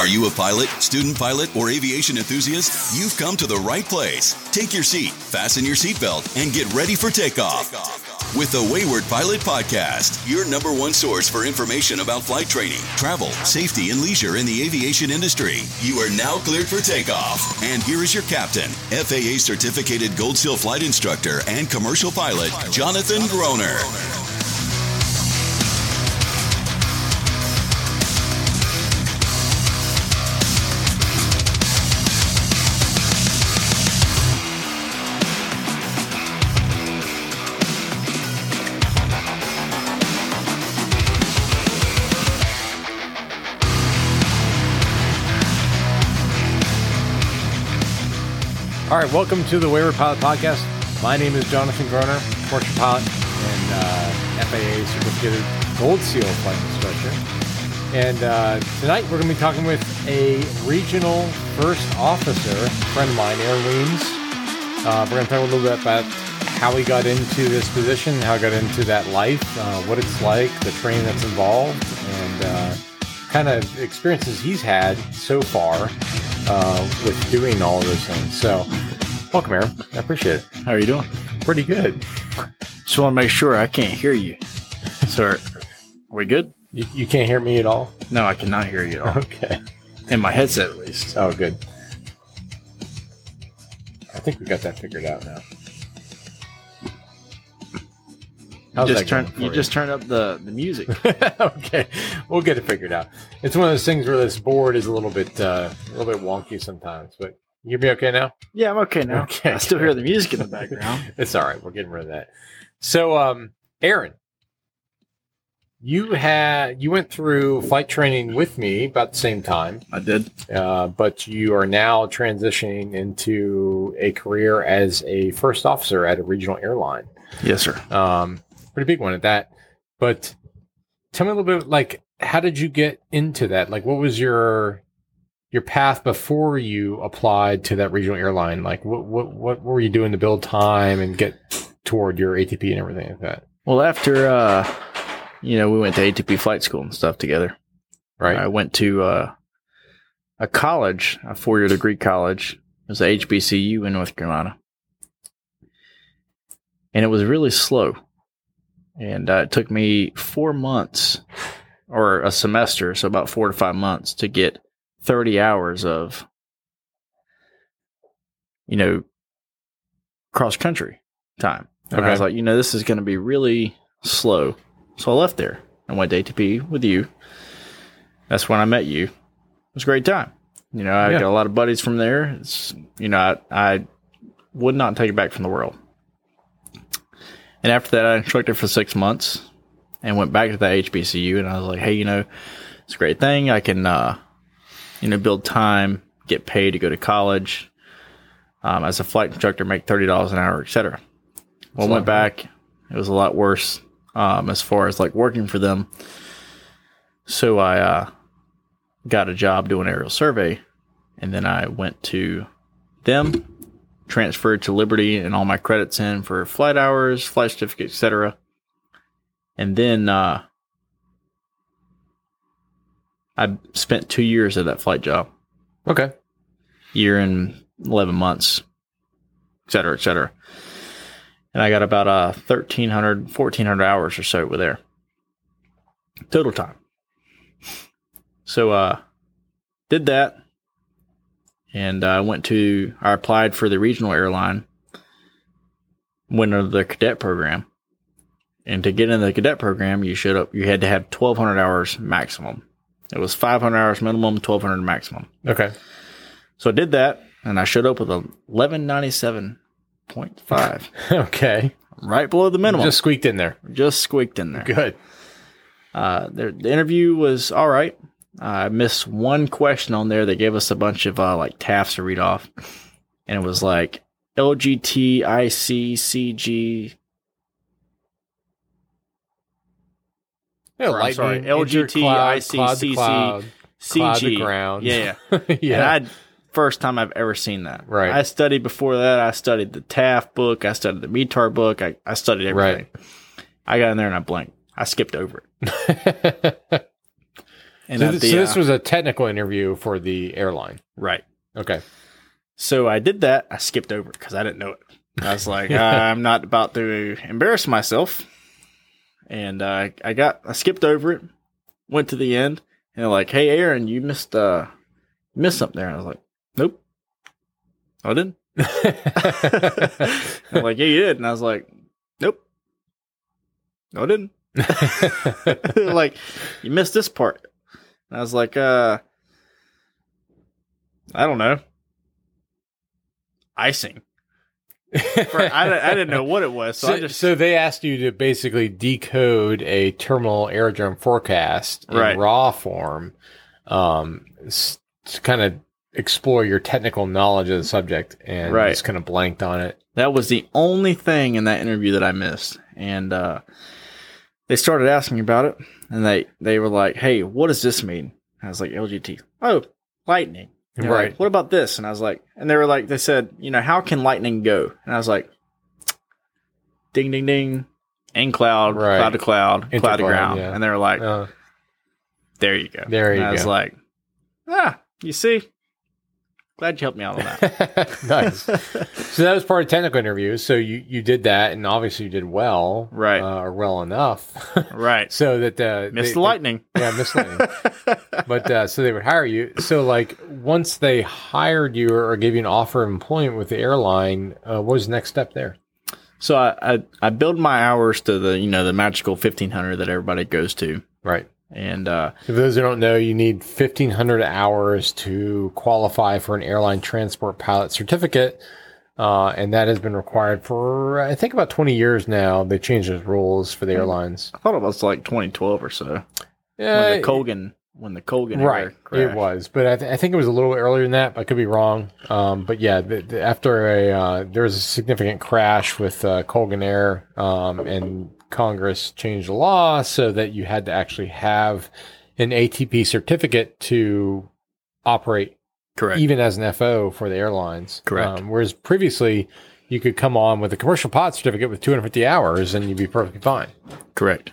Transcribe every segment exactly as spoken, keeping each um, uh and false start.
Are you a pilot, student pilot, or aviation enthusiast? You've come to the right place. Take your seat, fasten your seatbelt, and get ready for takeoff. With the Wayward Pilot Podcast, your number one source for information about flight training, travel, safety, and leisure in the aviation industry. You are now cleared for takeoff. And here is your captain, F A A certificated Gold Seal flight instructor and commercial pilot, Jonathan Groner. All right, welcome to the Wayward Pilot Podcast. My name is Jonathan Groner, commercial pilot and uh, F A A certificated Gold Seal flight instructor. And uh, tonight we're going to be talking with a regional first officer, a friend of mine, Aaron Weems. Uh, we're going to talk a little bit about how he got into this position, how he got into that life, uh, what it's like, the training that's involved, and uh, kind of experiences he's had so far uh, with doing all of those things. So, welcome, Aaron. I appreciate it. How are you doing? Pretty good. Just want to make sure I can't hear you. So, are we good? You, you can't hear me at all? No, I cannot hear you at all. Okay. In my headset, at least. Oh, good. I think we got that figured out now. How's you just, that turn, you, you just turned up the, the music. Okay, we'll get it figured out. It's one of those things where this board is a little bit uh, a little bit wonky sometimes, but you hear me okay now? Yeah, I'm okay now. Okay, I still hear the music in the background. It's all right. We're getting rid of that. So, um, Aaron, you had you went through flight training with me about the same time. I did, uh, but you are now transitioning into a career as a first officer at a regional airline. Yes, sir. Um, pretty big one at that. But tell me a little bit, like, how did you get into that? Like, what was your your path before you applied to that regional airline? Like, what what what were you doing to build time and get toward your A T P and everything like that? Well, after uh, you know, we went to A T P flight school and stuff together. Right. I went to uh, a college, a four year degree college. It was a H B C U in North Carolina, and it was really slow. And uh, it took me four months or a semester, so about four to five months to get thirty hours of, you know, cross country time. And Okay. I was like, you know, this is going to be really slow. So I left there and went to A T P with you. That's when I met you. It was a great time. You know, I Yeah. got a lot of buddies from there. It's, you know, I, I would not take it back from the world. And after that, I instructed for six months and went back to the H B C U. And I was like, hey, you know, it's a great thing. I can, uh, you know, build time, get paid to go to college. Um, as a flight instructor, make thirty dollars an hour, et cetera. Well, I went back. It was a lot worse um, as far as like working for them. So I uh, got a job doing aerial survey. And then I went to them, transferred to Liberty, and all my credits in for flight hours, flight certificate, et cetera. And then uh, I spent two years at that flight job. Okay. Year and eleven months, et cetera, et cetera. And I got about uh, thirteen hundred, fourteen hundred hours or so with there. Total time. So uh, did that. And I went to, I applied for the regional airline, went into the cadet program. And to get into the cadet program, you should have, you had to have twelve hundred hours maximum. It was five hundred hours minimum, twelve hundred maximum. Okay. So I did that, and I showed up with eleven ninety-seven point five. Okay. Right below the minimum. Just squeaked in there. Just squeaked in there. Good. Uh, the, the interview was all right. Uh, I missed one question on there. They gave us a bunch of uh, like T A Fs to read off, and it was like L G T, I C, C G. Yeah, Or, I'm sorry, L G T, I C, C C, cloud, C cloud to G. ground. Yeah, yeah. Yeah. And I first time I've ever seen that. Right. I studied before that. I studied the T A F book. I studied the M E T A R book. I, I studied everything. Right. I got in there and I blanked. I skipped over it. And so, at th- the, so this uh, was a technical interview for the airline. right. Okay. So I did that. I skipped over it because I didn't know it. I was like, I'm not about to embarrass myself. And uh, I got, I skipped over it, went to the end, and they're like, hey, Aaron, you missed, uh, missed something there. And I was like, nope. Oh, I didn't. They're like, yeah, you did. And I was like, nope. No, I didn't. They're like, you missed this part. And I was like, uh, I don't know. Icing. For, I, I didn't know what it was. So, So, I just, so they asked you to basically decode a terminal aerodrome forecast in Right. raw form, um, s- to kind of explore your technical knowledge of the subject, and Right. just kind of blanked on it. that was the only thing in that interview that I missed. And uh, they started asking about it, and they, they were like, hey, what does this mean? I was like, L G T. Oh, lightning. And they're Right. like, what about this? And I was like, and they were like, they said, you know, how can lightning go? And I was like, ding, ding, ding, in cloud, Right. cloud to cloud, cloud to Intercloud, ground. yeah. And they were like, Uh, there you go. There you and I was go. like, ah, you see, glad you helped me out on that. nice. So that was part of technical interviews. So you, you did that, and obviously you did well, Right. uh, or well enough, Right. so that uh, Missed they- the lightning. They, yeah, missed lightning. But uh, so they would hire you. So like once they hired you or gave you an offer of employment with the airline, uh, what was the next step there? So I, I, I build my hours to the, you know, the magical fifteen hundred that everybody goes to. Right. And, uh, For those who don't know, you need fifteen hundred hours to qualify for an airline transport pilot certificate. Uh, and that has been required for, I think, about twenty years now. They changed those rules for the airlines. I thought it was like twenty twelve or so. Yeah, when the Colgan, when the Colgan era right. It crashed. was, but I, th- I think it was a little earlier than that. But I could be wrong. Um, but yeah, the, the, after a uh, there was a significant crash with uh, Colgan Air, um, and Congress changed the law so that you had to actually have an A T P certificate to operate, Correct. even as an F O for the airlines. Correct. Um, whereas previously, you could come on with a commercial pilot certificate with two hundred fifty hours, and you'd be perfectly fine. Correct.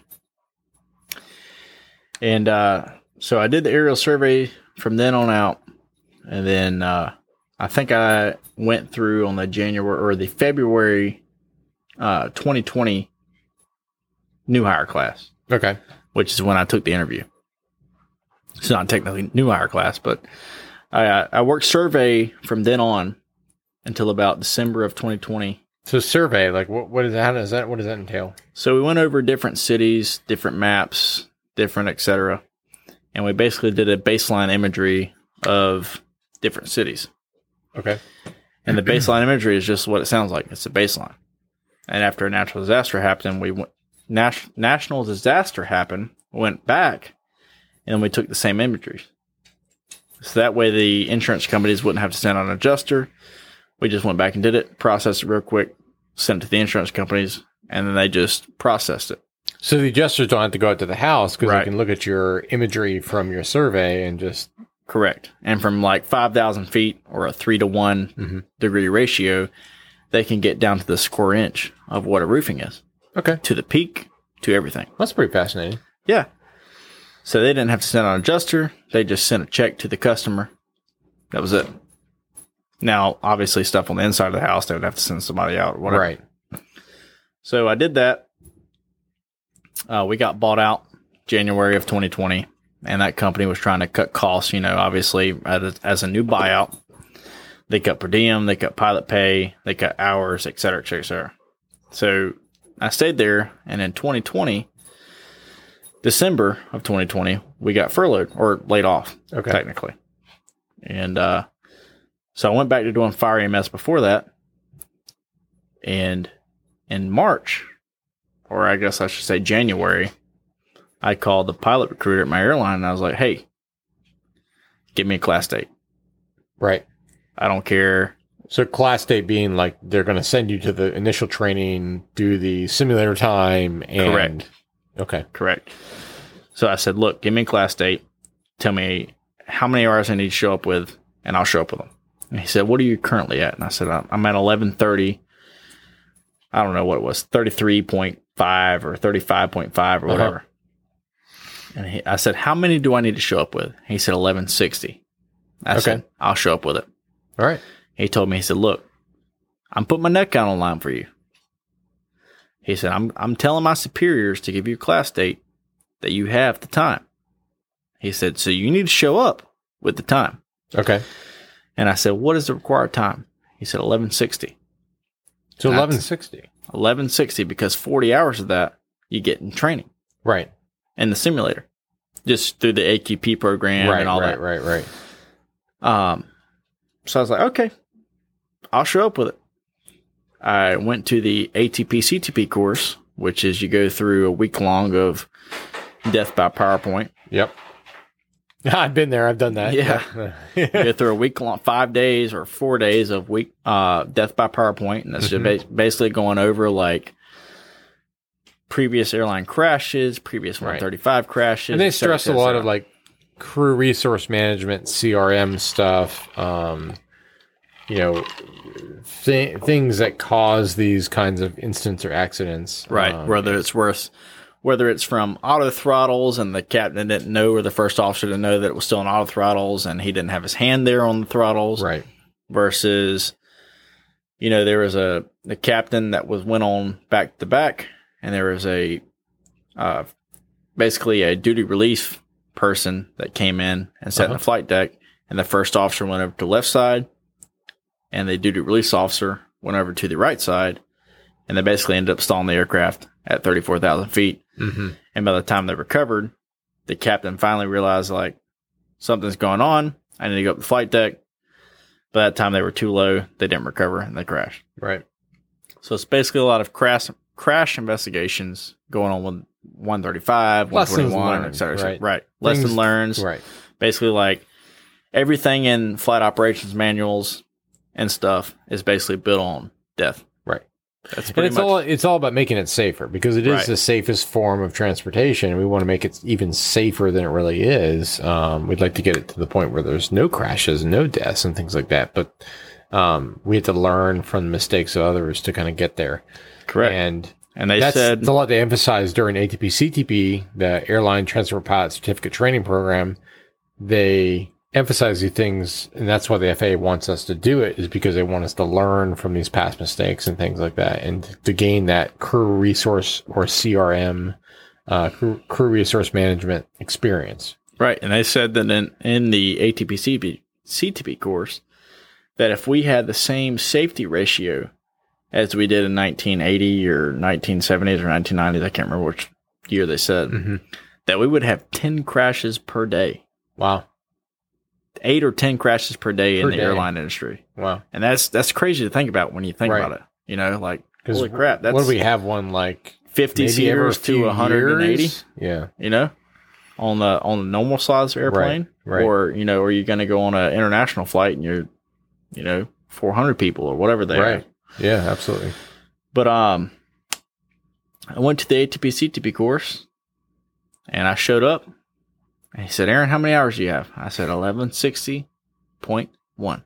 And uh, so I did the aerial survey from then on out. And then uh, I think I went through on the January or the February uh, twenty twenty new hire class, Okay. which is when I took the interview. It's not technically new hire class, but I, uh, I worked survey from then on until about December of twenty twenty. So survey, like what what is that? How does that what does that entail? So we went over different cities, different maps, different et cetera. And we basically did a baseline imagery of different cities. Okay. And the baseline imagery is just what it sounds like. It's a baseline. And after a natural disaster happened, we went, nas- national disaster happened, went back, and we took the same imagery. So that way the insurance companies wouldn't have to send out an adjuster. We just went back and did it, processed it real quick, sent it to the insurance companies, and then they just processed it. So the adjusters don't have to go out to the house because Right. they can look at your imagery from your survey and just Correct. And from like five thousand feet or a three to one mm-hmm. degree ratio, they can get down to the square inch of what a roofing is, okay. to the peak, to everything. That's pretty fascinating. Yeah. So they didn't have to send out an adjuster. They just sent a check to the customer. That was it. Now, obviously, stuff on the inside of the house, they would have to send somebody out or whatever. Right. So I did that. Uh, we got bought out January of twenty twenty, and that company was trying to cut costs, you know, obviously, as a, as a new buyout. They cut per diem, they cut pilot pay, they cut hours, et cetera, et cetera, et cetera. So I stayed there, and in twenty twenty, December of twenty twenty, we got furloughed or laid off, Okay. technically. And uh, so I went back to doing fire E M S before that. And in March, or I guess I should say January, I called the pilot recruiter at my airline, and I was like, hey, give me a class date. Right. I don't care. So class date being like they're going to send you to the initial training, do the simulator time, and Correct. Okay. Correct. So I said, look, give me a class date. Tell me how many hours I need to show up with, and I'll show up with them. And he said, what are you currently at? And I said, I'm I'm at eleven thirty. I don't know what it was, thirty-three point five or thirty-five point five or Uh-huh. whatever. And he, I said, how many do I need to show up with? He said, eleven sixty. I Okay. said, I'll show up with it. All right. He told me, he said, look, I'm putting my neck out on line for you. He said, I'm I'm telling my superiors to give you a class date that you have the time. He said, so you need to show up with the time. Okay. And I said, what is the required time? He said, eleven sixty. So eleven sixty. eleven sixty, because forty hours of that you get in training. Right. In the simulator. Just through the A Q P program Right, and all right, that. right, right, Um, so I was like, okay, I'll show up with it. I went to the A T P C T P course, which is you go through a week long of death by PowerPoint. Yep. I've been there. I've done that. Yeah. You go through a week long, five days or four days of week uh, death by PowerPoint, and that's Mhm. just ba- basically going over like previous airline crashes, previous Right. one thirty-five crashes. And they et cetera, stress a et lot cetera. of like crew resource management, C R M stuff, um, you know, th- things that cause these kinds of incidents or accidents. Right. Um, whether it's worth, whether it's from auto throttles and the captain didn't know, or the first officer didn't know that it was still on auto throttles and he didn't have his hand there on the throttles. Right. Versus, you know, there was a the captain that was went on back to back, and there was a uh, basically a duty relief person that came in and sat Uh-huh. in the flight deck, and the first officer went over to the left side, and the duty release officer went over to the right side, and they basically ended up stalling the aircraft at thirty-four thousand feet. Mm-hmm. And by the time they recovered, the captain finally realized, like, something's going on. I need to go up the flight deck. By that time, they were too low. They didn't recover, and they crashed. Right. So it's basically a lot of crash crash investigations going on with one thirty-five, Lessons one twenty-one, learned, et cetera. et cetera. right. Right. Lesson Things- learned. Right. Basically, like, everything in flight operations manuals and stuff is basically built on death. Right. That's And pretty it's much all it's all about making it safer, because it is Right. the safest form of transportation, and we want to make it even safer than it really is. Um, we'd like to get it to the point where there's no crashes, no deaths, and things like that. But um, we have to learn from the mistakes of others to kind of get there. correct. And And they that's, said, that's a lot they emphasize during A T P C T P, the Airline Transport Pilot Certificate Training Program. They emphasize these things, and that's why the F A A wants us to do it, is because they want us to learn from these past mistakes and things like that, and to gain that crew resource or C R M, uh, crew, crew resource management experience. right. And they said that in, in the A T P C T P course, that if we had the same safety ratio as we did in nineteen eighty or nineteen seventies or nineteen nineties, I can't remember which year they said, Mm-hmm. that we would have ten crashes per day. Wow. Eight or ten crashes per day Per in the day. airline industry. Wow. And that's that's crazy to think about when you think Right. about it. You know, like, 'Cause holy crap, that's what do we have one like fifty maybe every seaters to few one hundred eighty, years? Yeah. you know, on the on the normal size airplane. right. Or, you know, are you going to go on an international flight and you're, you know, four hundred people or whatever they Right. are. Yeah, absolutely. But um, I went to the A T P C T P course, and I showed up, and he said, Aaron, how many hours do you have? I said, eleven sixty point one.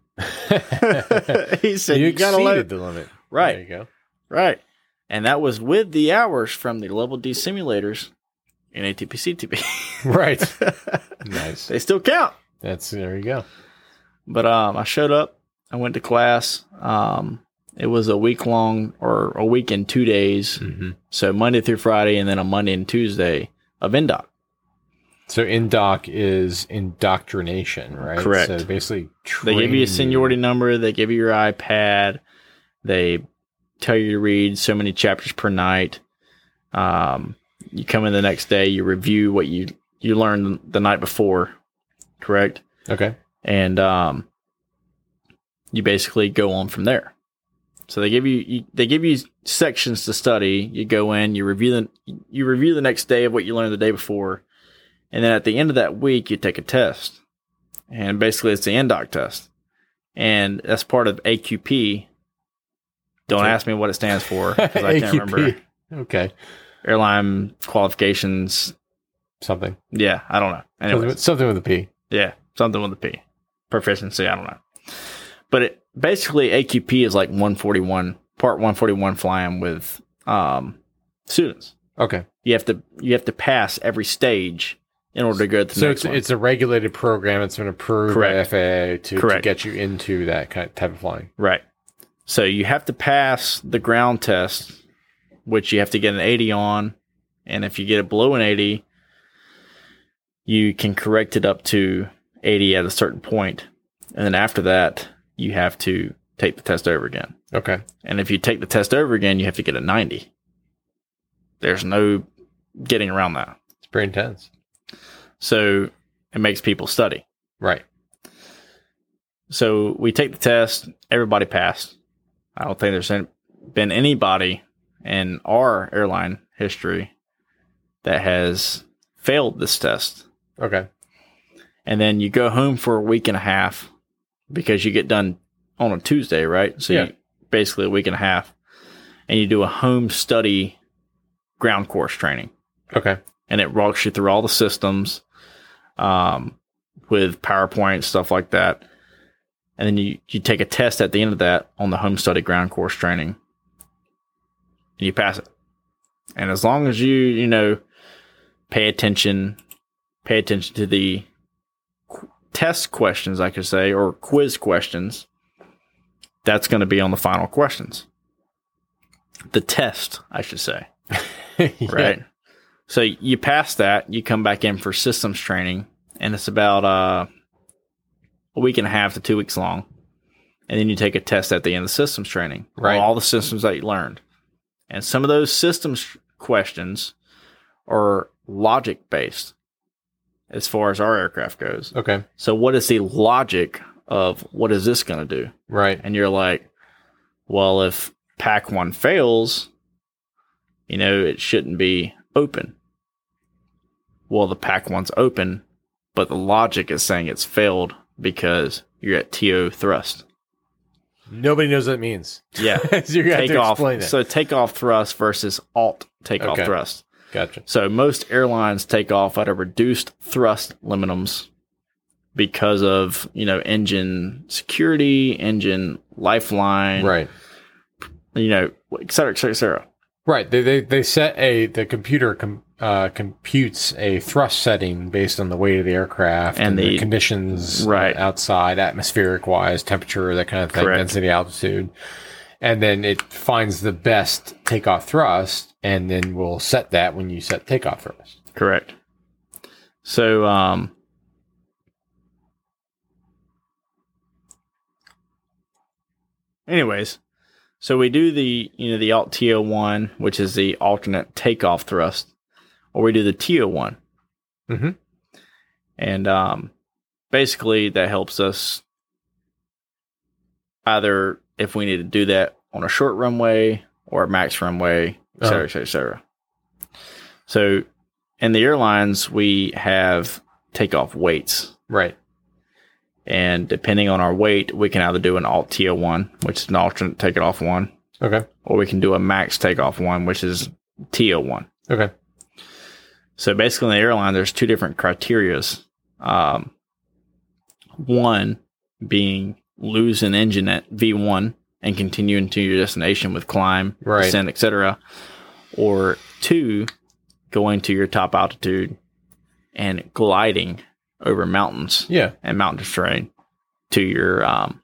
He said, you you got to exceeded let the limit. Right. There you go. Right. And that was with the hours from the level D simulators in A T P C T P. Right. Nice. They still count. That's there you go. But um, I showed up. I went to class. Um, it was a week long, or a week and two days. Mm-hmm. So Monday through Friday, and then a Monday and Tuesday of N D O C. So indoc is indoctrination, right? Correct. So basically, They give you a train seniority number. They give you your iPad. They tell you to read so many chapters per night. Um, you come in the next day. You review what you you learned the night before. Correct. Okay. And um, you basically go on from there. So they give you, you they give you sections to study. You go in, you review the you review the next day of what you learned the day before, and then at the end of that week, you take a test. And basically, it's the N D O C test, and that's part of A Q P. Don't Okay. ask me what it stands for, because I can't A Q P. remember. Okay. Airline qualifications. Something. Yeah, I don't know. Something Anyways. with, something with a P. Yeah, something with a P. Proficiency, I don't know. But it basically A Q P is like one forty-one, part one forty-one flying with um, students. Okay. You have to you have to pass every stage in order to go to the so next it's, one. it's a regulated program. It's been approved Correct. by F A A to, to Correct. get you into that kind of type of flying. Right. So you have to pass the ground test, which you have to get an eighty on. And if you get it below an eighty, you can correct it up to eighty at a certain point. And then after that, you have to take the test over again. Okay. And if you take the test over again, you have to get a ninety. There's no getting around that. It's pretty intense. So it makes people study. Right. So we take the test. Everybody passed. I don't think there's been anybody in our airline history that has failed this test. Okay. And then you go home for a week and a half because you get done on a Tuesday, right? So Yeah. you, basically a week and a half. And you do a home study ground course training. Okay. And it walks you through all the systems um, with PowerPoint, stuff like that. And then you, you take a test at the end of that on the home study ground course training. And you pass it. And as long as you, you know, pay attention, pay attention to the qu- test questions, I could say, or quiz questions, that's going to be on the final questions. The test, I should say. Yeah. Right? So you pass that, you come back in for systems training, and it's about uh, a week and a half to two weeks long. And then you take a test at the end of the systems training. Right. On all the systems that you learned. And some of those systems questions are logic based as far as our aircraft goes. Okay. So what is the logic of what is this going to do? Right. And you're like, well, if pack one fails, you know, it shouldn't be open. Well, the pack one's open, but the logic is saying it's failed because you're at T O thrust. Nobody knows what it means. Yeah. So you got Take to off. explain it. So takeoff thrust versus alt takeoff Okay. thrust. Gotcha. So most airlines take off at a reduced thrust limitums because of, you know, engine security, engine lifeline, Right. you know, et cetera, et cetera, et cetera. Right. They they they set a the computer com, uh, computes a thrust setting based on the weight of the aircraft and, And the, the- conditions right. outside, atmospheric wise, temperature, that kind of thing, Correct. density, altitude, and then it finds the best takeoff thrust, and then we'll set that when you set takeoff thrust. Correct. So, um, anyways, so we do the, you know, the alt T O one, which is the alternate takeoff thrust, or we do the T O one. Mm-hmm. And, um, basically that helps us either if we need to do that on a short runway or a max runway, et cetera, Uh-huh. et cetera, et cetera. So in the airlines, we have takeoff weights. Right. And depending on our weight, we can either do an alt T O one, which is an alternate takeoff one, Okay. or we can do a max takeoff one, which is T O one. Okay. So basically in the airline, there's two different criterias. Um, one being lose an engine at V one and continue into your destination with climb, Right. descent, et cetera. Or two, going to your top altitude and gliding over mountains Yeah. and mountain terrain to your um,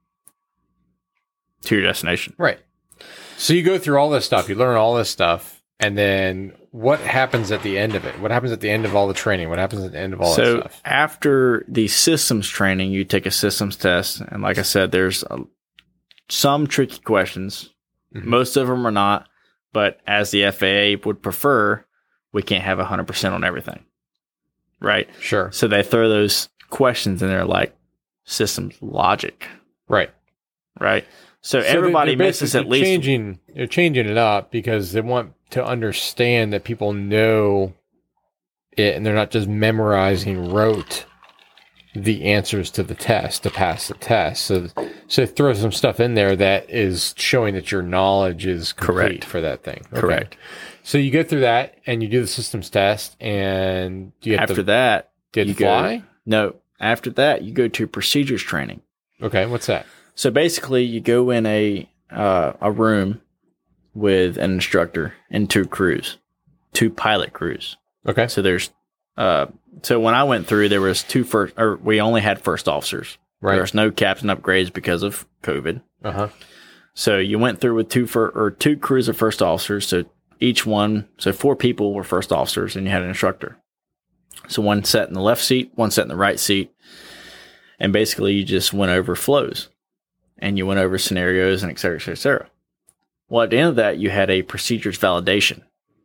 to your destination. Right. So you go through all this stuff, you learn all this stuff, and then what happens at the end of it? What happens at the end of all the training? What happens at the end of all So that stuff? after the systems training, you take a systems test, and like I said, there's a, some tricky questions. Mhm. Most of them are not, but as the F A A would prefer, we can't have one hundred percent on everything. Right? Sure. So they throw those questions in there like systems logic, Right. right? So, So everybody they're misses at basically least changing. They're changing it up because they want to understand that people know it, and they're not just memorizing rote the answers to the test to pass the test. So, so throw some stuff in there that is showing that your knowledge is complete Correct. for that thing. Okay. Correct. So you go through that and you do the systems test, and you have After to that, get you to fly. go, no, after that, you go to procedures training. Okay, what's that? So basically, you go in a uh, a room with an instructor and two crews, two pilot crews. Okay, So there's uh, so when I went through, there was two first, or we only had first officers. Right. There was no captain upgrades because of COVID. Uh huh. So you went through with two for or two crews of first officers. So each one, so four people were first officers, and you had an instructor. So one sat in the left seat, one sat in the right seat, and basically you just went over flows, and you went over scenarios and et cetera, et cetera, et cetera. Well, at the end of that, you had a procedures validation,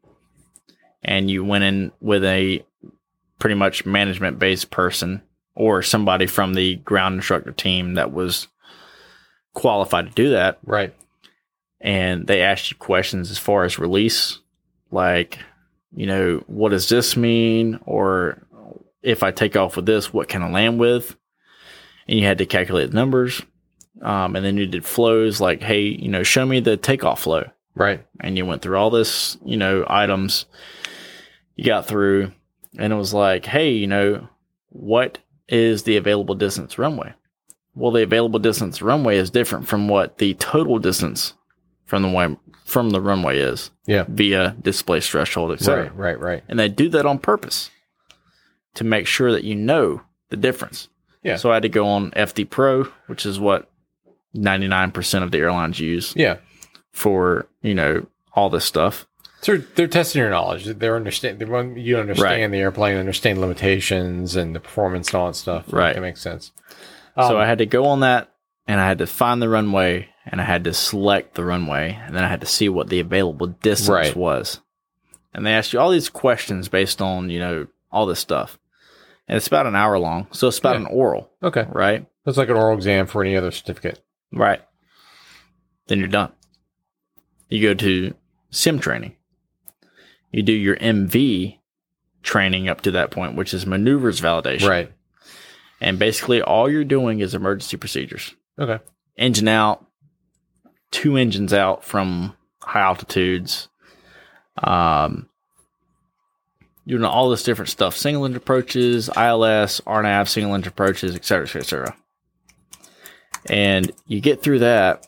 and you went in with a pretty much management-based person or somebody from the ground instructor team that was qualified to do that. Right. And they asked you questions as far as release, like, you know, what does this mean? Or if I take off with this, what can I land with? And you had to calculate the numbers. Um, and then you did flows like, hey, you know, show me the takeoff flow. Right. And you went through all this, you know, items you got through. And it was like, hey, you know, what is the available distance runway? Well, the available distance runway is different from what the total distance from the way, from the runway is. Yeah. Via displaced threshold, et cetera. Right, right, right. And they do that on purpose to make sure that you know the difference. Yeah. So I had to go on F D Pro, which is what ninety-nine percent of the airlines use. Yeah. For, you know, all this stuff. So they're testing your knowledge. They're understand. They want you to understand Right. the airplane, understand limitations and the performance and all that stuff. Right. That makes sense. So Um, I had to go on that, and I had to find the runway, and I had to select the runway, and then I had to see what the available distance Right. was. And they asked you all these questions based on, you know, all this stuff. And it's about an hour long, so it's about Yeah. an oral, Okay. right? It's like an oral exam for any other certificate. Right. Then you're done. You go to sim training. You do your M V training up to that point, which is maneuvers validation. Right. And basically all you're doing is emergency procedures. Okay. Engine out, two engines out from high altitudes. Um, you know, all this different stuff. Single engine approaches, I L S, R N A V, single engine approaches, et cetera, et cetera, et cetera. And you get through that,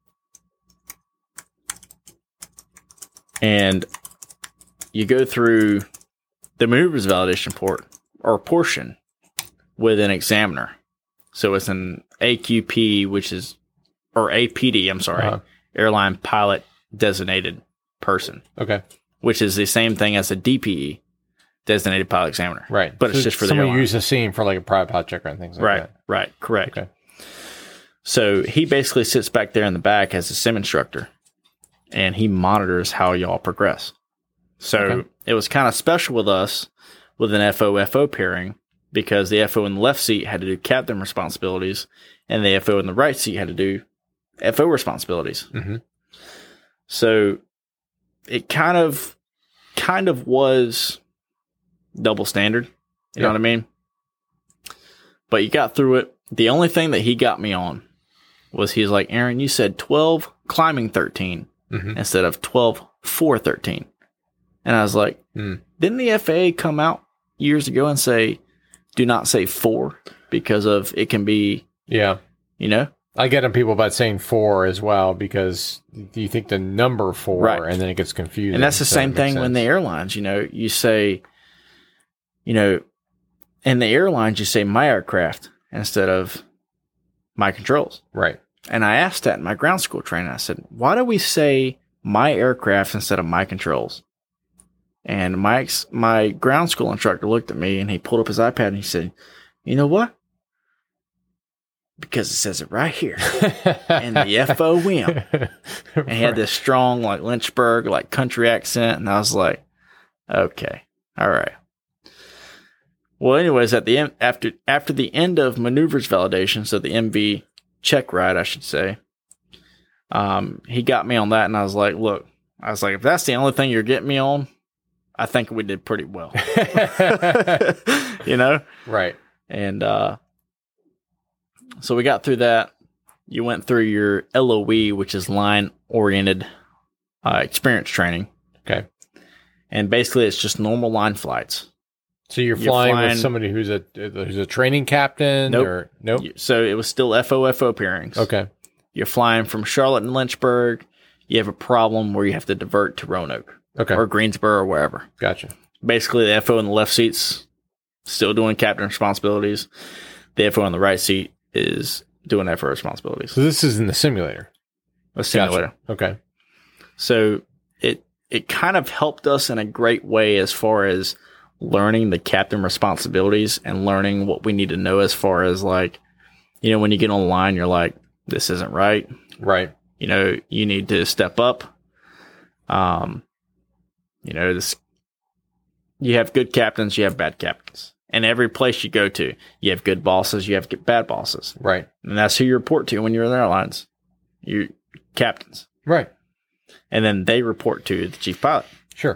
and you go through the maneuvers validation port or portion with an examiner. So it's an A Q P, which is, or A P D, I'm sorry, Uh-huh. airline pilot designated person, Okay. which is the same thing as a D P E, designated pilot examiner. Right. But it's So just for the someone airline. use the scene for like a private pilot checker and things like Right, that. right, correct. Okay. So he basically sits back there in the back as a sim instructor, and he monitors how y'all progress. So Okay. it was kind of special with us with an F O F O pairing, because the F O in the left seat had to do captain responsibilities, and the F O in the right seat had to do F O responsibilities. Mm-hmm. So it kind of, kind of was double standard. You Yeah. know what I mean? But you got through it. The only thing that he got me on was he's like, Aaron, you said twelve climbing thirteen Mm-hmm. instead of twelve four thirteen. And I was like, Mm. didn't the F A A come out years ago and say, do not say four because of it can be, Yeah. you know? I get on people about saying four as well because you think the number four Right. and then it gets confusing. And that's the so same it makes thing when sense. the airlines, you know, you say, you know, in the airlines, you say my aircraft instead of my controls. Right. And I asked that in my ground school training. I said, why do we say my aircraft instead of my controls? And my, ex- my ground school instructor looked at me and he pulled up his iPad and he said, you know what? Because it says it right here. And the F O M. And he had this strong, like, Lynchburg, like, country accent. And I was like, okay, all right. Well, anyways, at the end, after after the end of maneuvers validation, so the M V check ride, I should say, um, he got me on that. And I was like, look, I was like, if that's the only thing you're getting me on, I think we did pretty well. You know? Right. And uh, so we got through that. You went through your L O E, which is line-oriented uh, experience training. Okay. And basically, it's just normal line flights. So you're You're flying, flying- with somebody who's a who's a training captain? Nope. Or, nope. So it was still F O F O pairings. Okay. You're flying from Charlotte and Lynchburg. You have a problem where you have to divert to Roanoke Okay. or Greensboro or wherever. Gotcha. Basically, the F O in the left seat's still doing captain responsibilities. The F O on the right seat is doing F O responsibilities. So this is in the simulator. A simulator. Gotcha. Okay. So it it kind of helped us in a great way as far as learning the captain responsibilities and learning what we need to know as far as like, you know, when you get on the line, you're like, this isn't right. Right. You know, you need to step up. Um, you know, this, you have good captains, you have bad captains. And every place you go to, you have good bosses, you have bad bosses. Right. And that's who you report to when you're in the airlines. You're captains. Right. And then they report to the chief pilot. Sure.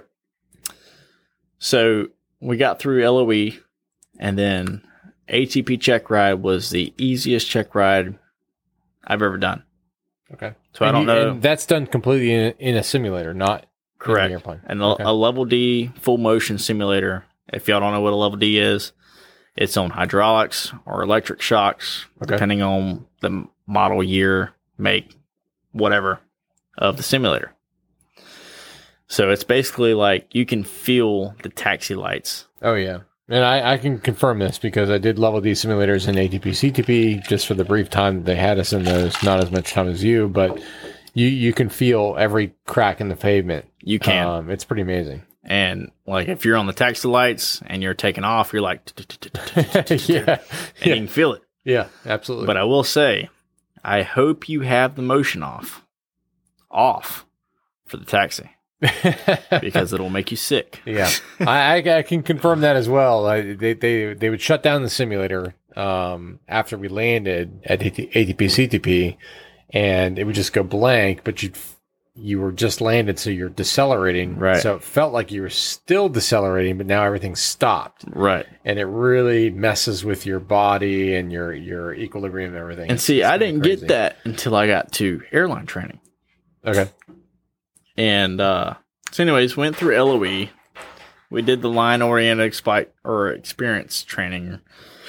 So we got through L O E, and then A T P check ride was the easiest check ride I've ever done. Okay. So and I don't you, know. And that's done completely in a, in a simulator, not Correct. in the airplane. And okay. a, a level D full motion simulator. If y'all don't know what a level D is, it's on hydraulics or electric shocks, okay. depending on the model, year, make, whatever of the simulator. So it's basically like you can feel the taxi lights. Oh, yeah. And I, I can confirm this because I did level D simulators in A T P C T P just for the brief time they had us in those. Not as much time as you, but you, you can feel every crack in the pavement. You can. Um, it's pretty amazing. And like if you're on the taxi lights and you're taking off, you're like, yeah, and you can feel it. Yeah, absolutely. But I will say, I hope you have the motion off, off for the taxi. Because it'll make you sick. Yeah, I, I, I can confirm that as well. I, they they they would shut down the simulator um, after we landed at A T P C T P, and it would just go blank. But you you were just landed, so you're decelerating. Right. So it felt like you were still decelerating, but now everything stopped. Right. And it really messes with your body and your your equilibrium and everything. And it's, see, it's I didn't crazy. get that until I got to airline training. Okay. And uh, so, anyways, went through L O E. We did the line-oriented expi- or experience training,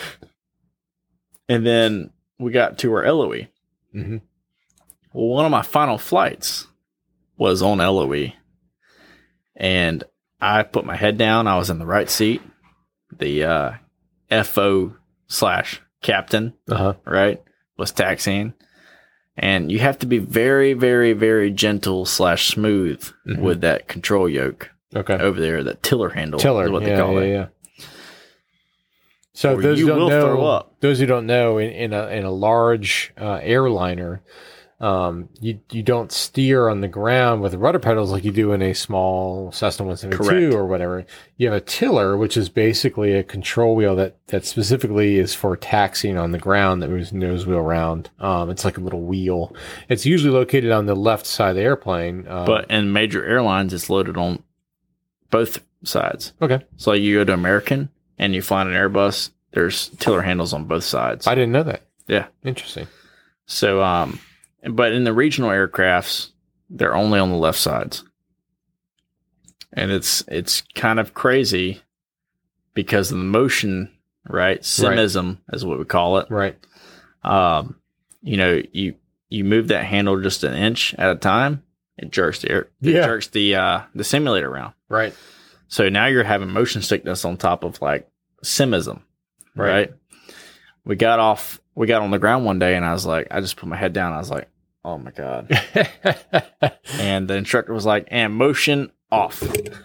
and then we got to our L O E. Mm-hmm. Well, one of my final flights was on L O E, and I put my head down. I was in the right seat, the uh, F O slash captain, Uh-huh. right, was taxiing. And you have to be very, very, very gentle slash smooth mm-hmm. with that control yoke okay. over there, that tiller handle tiller, is what yeah, they call yeah, it. Yeah. So or those you who don't will know, throw up. Those who don't know, in, in a in a large uh, airliner, um, you you don't steer on the ground with the rudder pedals like you do in a small Cessna one seventy-two or whatever. You have a tiller, which is basically a control wheel that, that specifically is for taxiing on the ground that moves nose wheel around. Um, it's like a little wheel. It's usually located on the left side of the airplane. Um, But in major airlines, it's loaded on both sides. Okay. So like you go to American and you fly in an Airbus, there's tiller handles on both sides. I didn't know that. Yeah. Interesting. So, um, but in the regional aircrafts, they're only on the left sides. And it's it's kind of crazy because of the motion, right? Simism right. is what we call it. Right. Um, you know, you you move that handle just an inch at a time, it jerks the air, it yeah. jerks the uh, the simulator around. Right. So now you're having motion sickness on top of like simism, right? right? We got off, we got on the ground one day, and I was like, I just put my head down. I was like, oh my God. And the instructor was like, and motion off.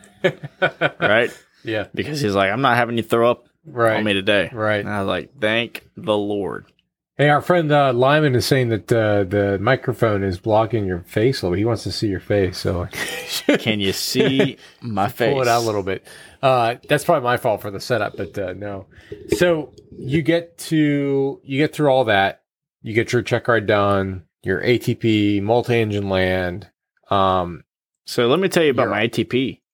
Right? Yeah. Because he's like, I'm not having you throw up right. on me today. Right. And I was like, thank the Lord. Hey, our friend uh, Lyman is saying that uh, the microphone is blocking your face a little bit. He wants to see your face. So, can you see my face? Pull it out a little bit. Uh, that's probably my fault for the setup, but uh, no. So you get to you get through all that. You get your check ride done. Your A T P multi-engine land. Um, so let me tell you about my A T P.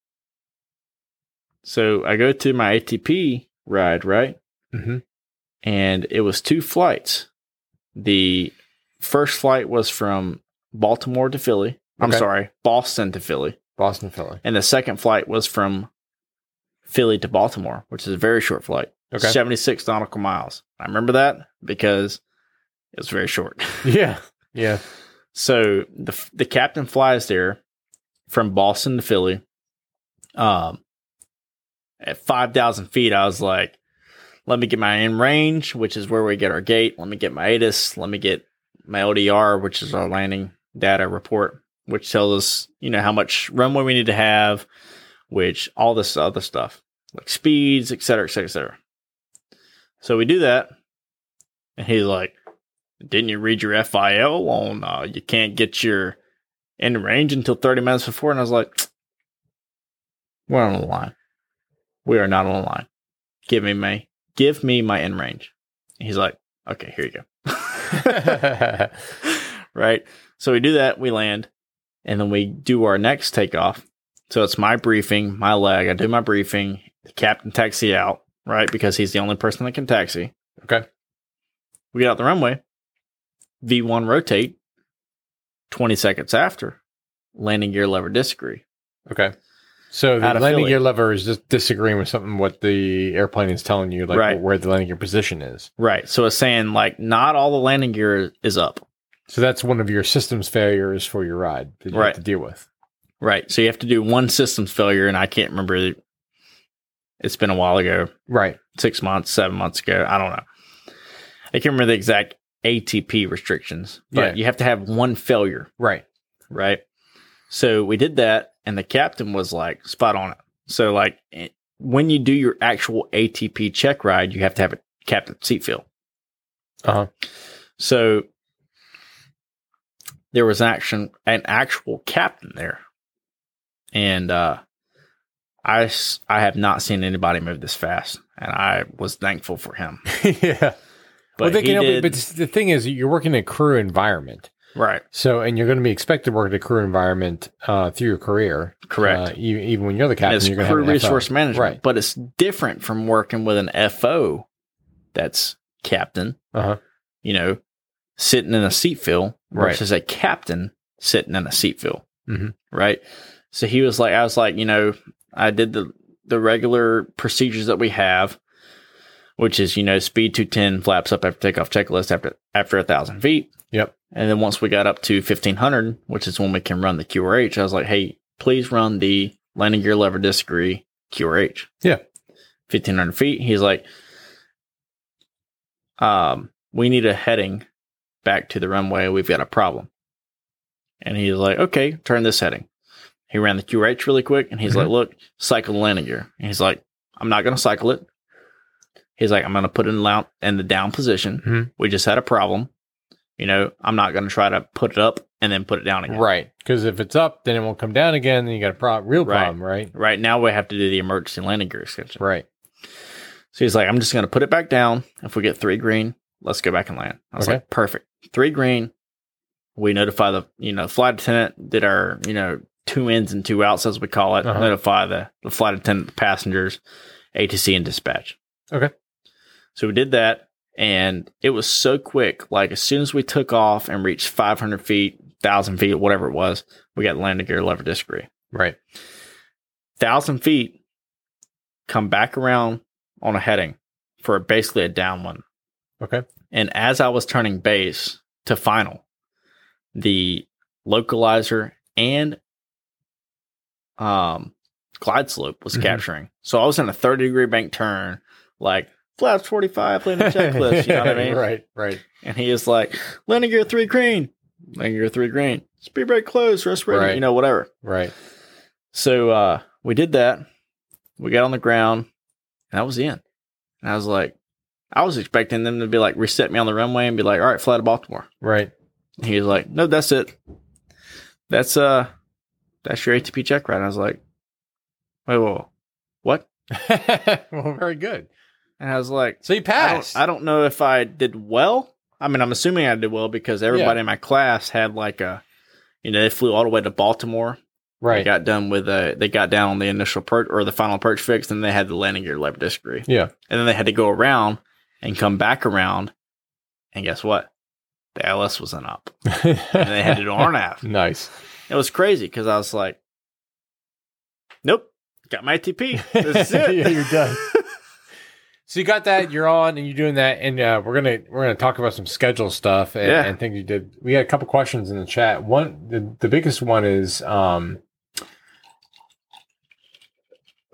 So I go to my A T P ride, right? Mm-hmm. And it was two flights. The first flight was from Baltimore to Philly. I'm okay. sorry, Boston to Philly. Boston, Philly. And the second flight was from Philly to Baltimore, which is a very short flight. Okay. seventy-six nautical miles. I remember that because it was very short. Yeah. Yeah. So the the captain flies there from Boston to Philly. Um, at five thousand feet, I was like, let me get my in range, which is where we get our gate. Let me get my A T I S. Let me get my O D R, which is our landing data report, which tells us, you know, how much runway we need to have, which all this other stuff, like speeds, et cetera, et cetera, et cetera. So we do that. And he's like, didn't you read your F I L on uh, you can't get your in range until thirty minutes before? And I was like, we're on the line. We are not on the line. Give me my, give me my in range. And he's like, okay, here you go. Right. So we do that. We land. And then we do our next takeoff. So it's my briefing, my leg. I do my briefing. The captain taxi out, right? Because he's the only person that can taxi. Okay. We get out the runway. V one rotate. twenty seconds after, landing gear lever disagree. Okay. So the Out of landing Philly. gear lever is just disagreeing with something what the airplane is telling you, like Right. where the landing gear position is. Right. So it's saying like not all the landing gear is up. So that's one of your systems failures for your ride that you Right. have to deal with. Right. So you have to do one systems failure, and I can't remember. It's been a while ago, Right. six months, seven months ago. I don't know. I can't remember the exact A T P restrictions, but Yeah. you have to have one failure. Right. Right. So we did that, and the captain was like spot on it. So like it, when you do your actual A T P check ride, you have to have a captain seat fill. Uh-huh. So there was an action, an actual captain there. And uh, I, s- I have not seen anybody move this fast. And I was thankful for him. Yeah. But well, they he can help you, did, but the thing is, you're working in a crew environment. right, So, and you're going to be expected to work in a crew environment uh, through your career. correct. Uh, e- even when you're the And captain, it's you're going to crew have an F O. resource management. Right. But it's different from working with an F O that's captain, Uh-huh. you know, sitting in a seat fill Right. versus a captain sitting in a seat fill. Mhm. Right. So he was like, I was like, you know, I did the, the regular procedures that we have, which is, you know, speed two ten, flaps up after takeoff, checklist after, after a thousand feet. Yep. And then once we got up to fifteen hundred, which is when we can run the Q R H, I was like, hey, please run the landing gear lever disagree Q R H. Yeah. fifteen hundred feet. He's like, um, we need a heading back to the runway. We've got a problem. And he's like, okay, turn this heading. He ran the Q R H really quick, and he's Mhm. like, look, cycle the landing gear. And he's like, I'm not going to cycle it. He's like, I'm going to put it in, lou- in the down position. Mhm. We just had a problem. You know, I'm not going to try to put it up and then put it down again. Right. Because if it's up, then it won't come down again. Then you got a pro- real Right. problem, right? Right now, we have to do the emergency landing gear extension. Right. So he's like, I'm just going to put it back down. If we get three green, let's go back and land. I was Okay. like, perfect. Three green. We notify the, you know, flight attendant, did our, you know, two ins and two outs, as we call it. Uh-huh. Notify the, the flight attendant, the passengers, A T C, and dispatch. Okay. So we did that, and it was so quick. Like, as soon as we took off and reached five hundred feet, one thousand feet, whatever it was, we got landing gear lever disagree. Right. one thousand feet, come back around on a heading for basically a downwind. Okay. And as I was turning base to final, the localizer and um, glide slope was Mhm. capturing. So I was in a thirty degree bank turn, like flaps forty-five, landing checklist, you know what I mean? Right. Right. And he is like, landing gear three green, landing gear three green, speed brake closed, rest ready, Right. you know, whatever. Right. So uh, we did that. We got on the ground, and that was the end. And I was like, I was expecting them to be like, reset me on the runway and be like, all right, fly to Baltimore. Right. And he was like, no, that's it. That's uh, that's your A T P check ride. And I was like, wait, whoa, whoa, what? Well, very good. And I was like, So you I passed. don't, I don't know if I did well. I mean, I'm assuming I did well because everybody Yeah. in my class had like a, you know, they flew all the way to Baltimore. They right. got done with uh they got down on the initial perch or the final perch fix, and they had the landing gear lever disagree. Yeah. And then they had to go around and come back around. And guess what? The L S wasn't up. And they had to do R NAV. Nice. It was crazy because I was like, nope, got my A T P. This is it. Yeah, you're done. So you got that, you're on, and you're doing that, and uh, we're gonna we're gonna talk about some schedule stuff and, Yeah. and things you did. We had a couple questions in the chat. One, the, the biggest one is, um,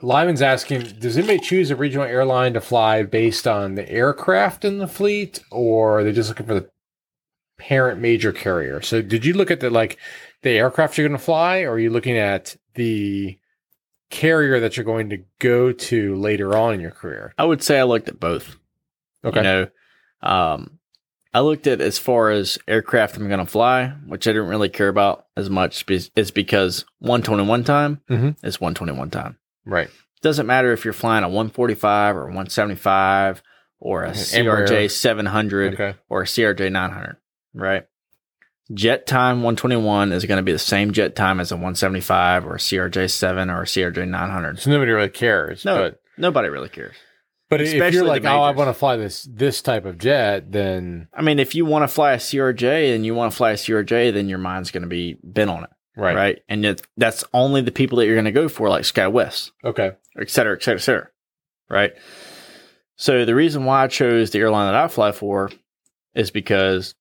Lyman's asking, does anybody choose a regional airline to fly based on the aircraft in the fleet, or are they just looking for the parent major carrier? So did you look at the like the aircraft you're going to fly, or are you looking at the carrier that you're going to go to later on in your career? I would say I looked at both. Okay. You know, um, I looked at as far as aircraft I'm going to fly, which I didn't really care about as much. Is because one twenty-one time mm-hmm. is one twenty-one time. Right. Doesn't matter if you're flying a one forty-five or one seventy-five or a C R J seven hundred okay. or a C R J nine hundred, right? Jet time one twenty-one is going to be the same jet time as a one seventy-five or a C R J seven or a C R J nine hundred. So nobody really cares. No, but, nobody really cares. But Especially if you're like, the oh, I majors. want to fly this this type of jet, then I mean, if you want to fly a C R J and you want to fly a C R J, then your mind's going to be bent on it. right, Right. And it, that's only the people that you're going to go for, like SkyWest, okay, et cetera, et cetera, et cetera. Right. So the reason why I chose the airline that I fly for is because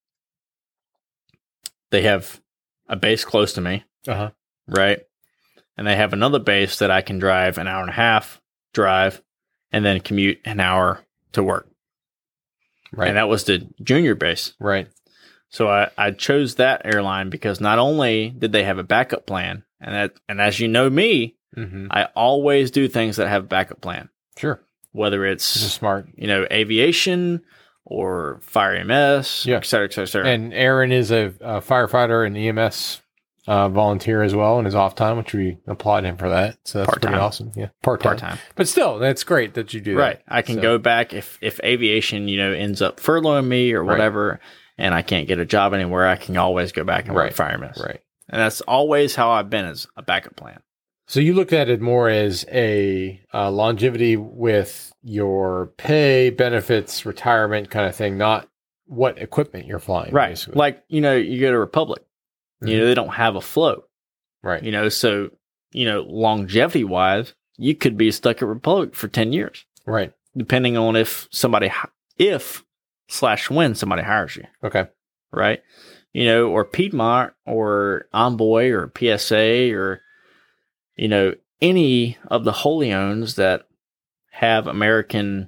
they have a base close to me. uh huh, Right. And they have another base that I can drive an hour and a half drive and then commute an hour to work. right, And that was the junior base. right, So I, I chose that airline because not only did they have a backup plan, and that, and as you know me, mm-hmm. I always do things that have a backup plan, sure, whether this is it's, smart. you know, aviation or fire E M S, Yeah. et cetera, et cetera, et cetera. And Aaron is a, a firefighter and E M S uh, volunteer as well in his off time, which we applaud him for that. So that's Part-time. pretty awesome. Yeah, part time. Part-time. But still, that's great that you do Right. that. I can So- go back if, if aviation, you know, ends up furloughing me or Right. whatever, and I can't get a job anywhere, I can always go back and Right. work fire E M S. Right. And that's always how I've been, as a backup plan. So you looked at it more as a uh, longevity with your pay, benefits, retirement kind of thing, not what equipment you're flying. Right. Basically. Like, you know, you go to Republic, Mhm. you know, they don't have a float, Right. you know, so, you know, longevity wise, you could be stuck at Republic for ten years, Right. depending on if somebody, hi- if slash when somebody hires you, Okay. right? You know, or Piedmont or Envoy or P S A or, you know, any of the wholly owns that have American,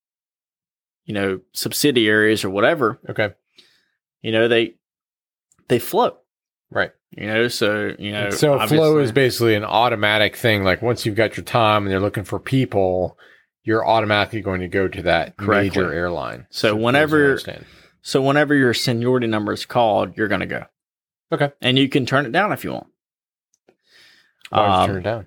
you know, subsidiaries or whatever, Okay. you know, they, they float. Right. You know, so, you know, So flow obviously- is basically an automatic thing. Like once you've got your time and they're looking for people, you're automatically going to go to that Correctly. major airline. So as I whenever- understand. so whenever your seniority number is called, you're going to go. Okay. And you can turn it down if you want. Why would you Um, turn it down?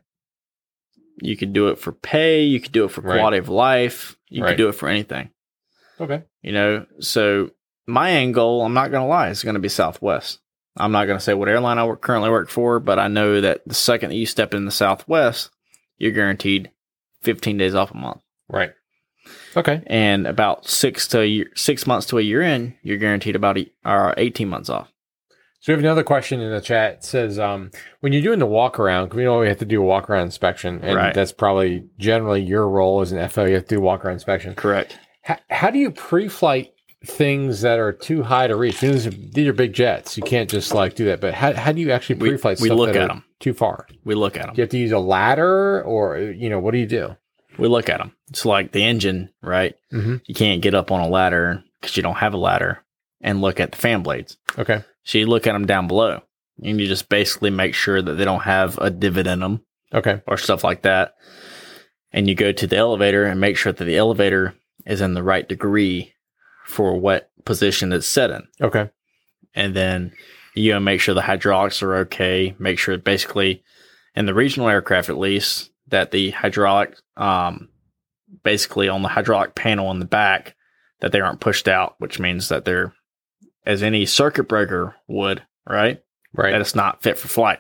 You could do it for pay. You could do it for Right. quality of life. You Right. could do it for anything, Okay. you know? So my end goal, I'm not going to lie, is going to be Southwest. I'm not going to say what airline I work, currently work for, but I know that the second that you step in the Southwest, you're guaranteed fifteen days off a month. Right. Okay. And about six to a year, six months to a year in, you're guaranteed about a, or eighteen months off. So we have another question in the chat. It says, um, when you're doing the walk around, because we know we have to do a walk around inspection, and Right. that's probably generally your role as an F O. You have to do walk around inspection. Correct. How, how do you pre-flight things that are too high to reach? These are, these are big jets. You can't just like do that. But how, how do you actually We- pre-flight we stuff look that at are 'em. too far? We look at them. Do you have to use a ladder, or you know, what do you do? We look at them. It's like the engine, right? Mm-hmm. You can't get up on a ladder because you don't have a ladder and look at the fan blades. Okay. So you look at them down below and you just basically make sure that they don't have a divot in them Okay. or stuff like that. And you go to the elevator and make sure that the elevator is in the right degree for what position it's set in. Okay. And then you make sure the hydraulics are okay. Make sure basically in the regional aircraft, at least, that the hydraulic, um, basically on the hydraulic panel in the back, that they aren't pushed out, which means that they're, as any circuit breaker would, right? Right. That it's not fit for flight.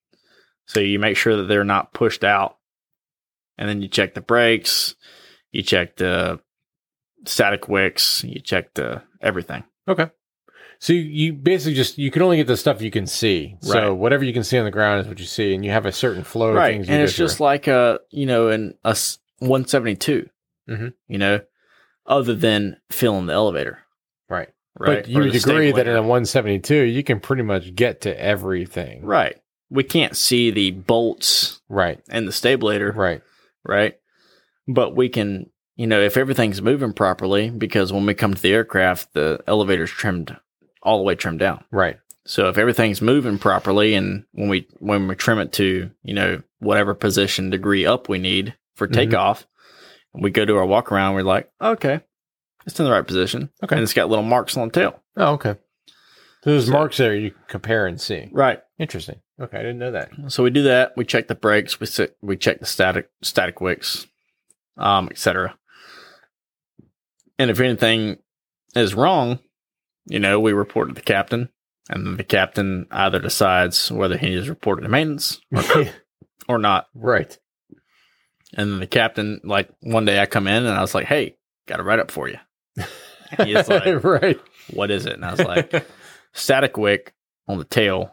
So you make sure that they're not pushed out. And then you check the brakes, you check the static wicks, you check the everything. Okay. So you, you basically just, you can only get the stuff you can see. So Right. whatever you can see on the ground is what you see, and you have a certain flow of Right. things. you And go it's just through. like a, you know, an a s- one seventy-two, Mhm. you know, other than filling the elevator. Right. Right. But you Or would the agree that in stabilizer. a one seventy-two, you can pretty much get to everything. Right. We can't see the bolts Right. and the stabilizer. Right. right? But we can, you know, if everything's moving properly, because when we come to the aircraft, the elevator's trimmed all the way trimmed down. Right. So if everything's moving properly, and when we when we trim it to, you know, whatever position degree up we need for takeoff, mm-hmm. we go to our walk around, we're like, okay, it's in the right position. Okay. And it's got little marks on the tail. Oh, okay. So there's So- marks there you can compare and see. Right. Interesting. Okay, I didn't know that. So we do that. We check the brakes. We sit, we check the static static wicks, um, et cetera. And if anything is wrong, you know, we report to the captain, and then the captain either decides whether he needs to report it to maintenance or, or not. Right. And then the captain, like one day I come in and I was like, "Hey, got a write up for you." And he's like, right. "What is it?" And I was like, "Static wick on the tail,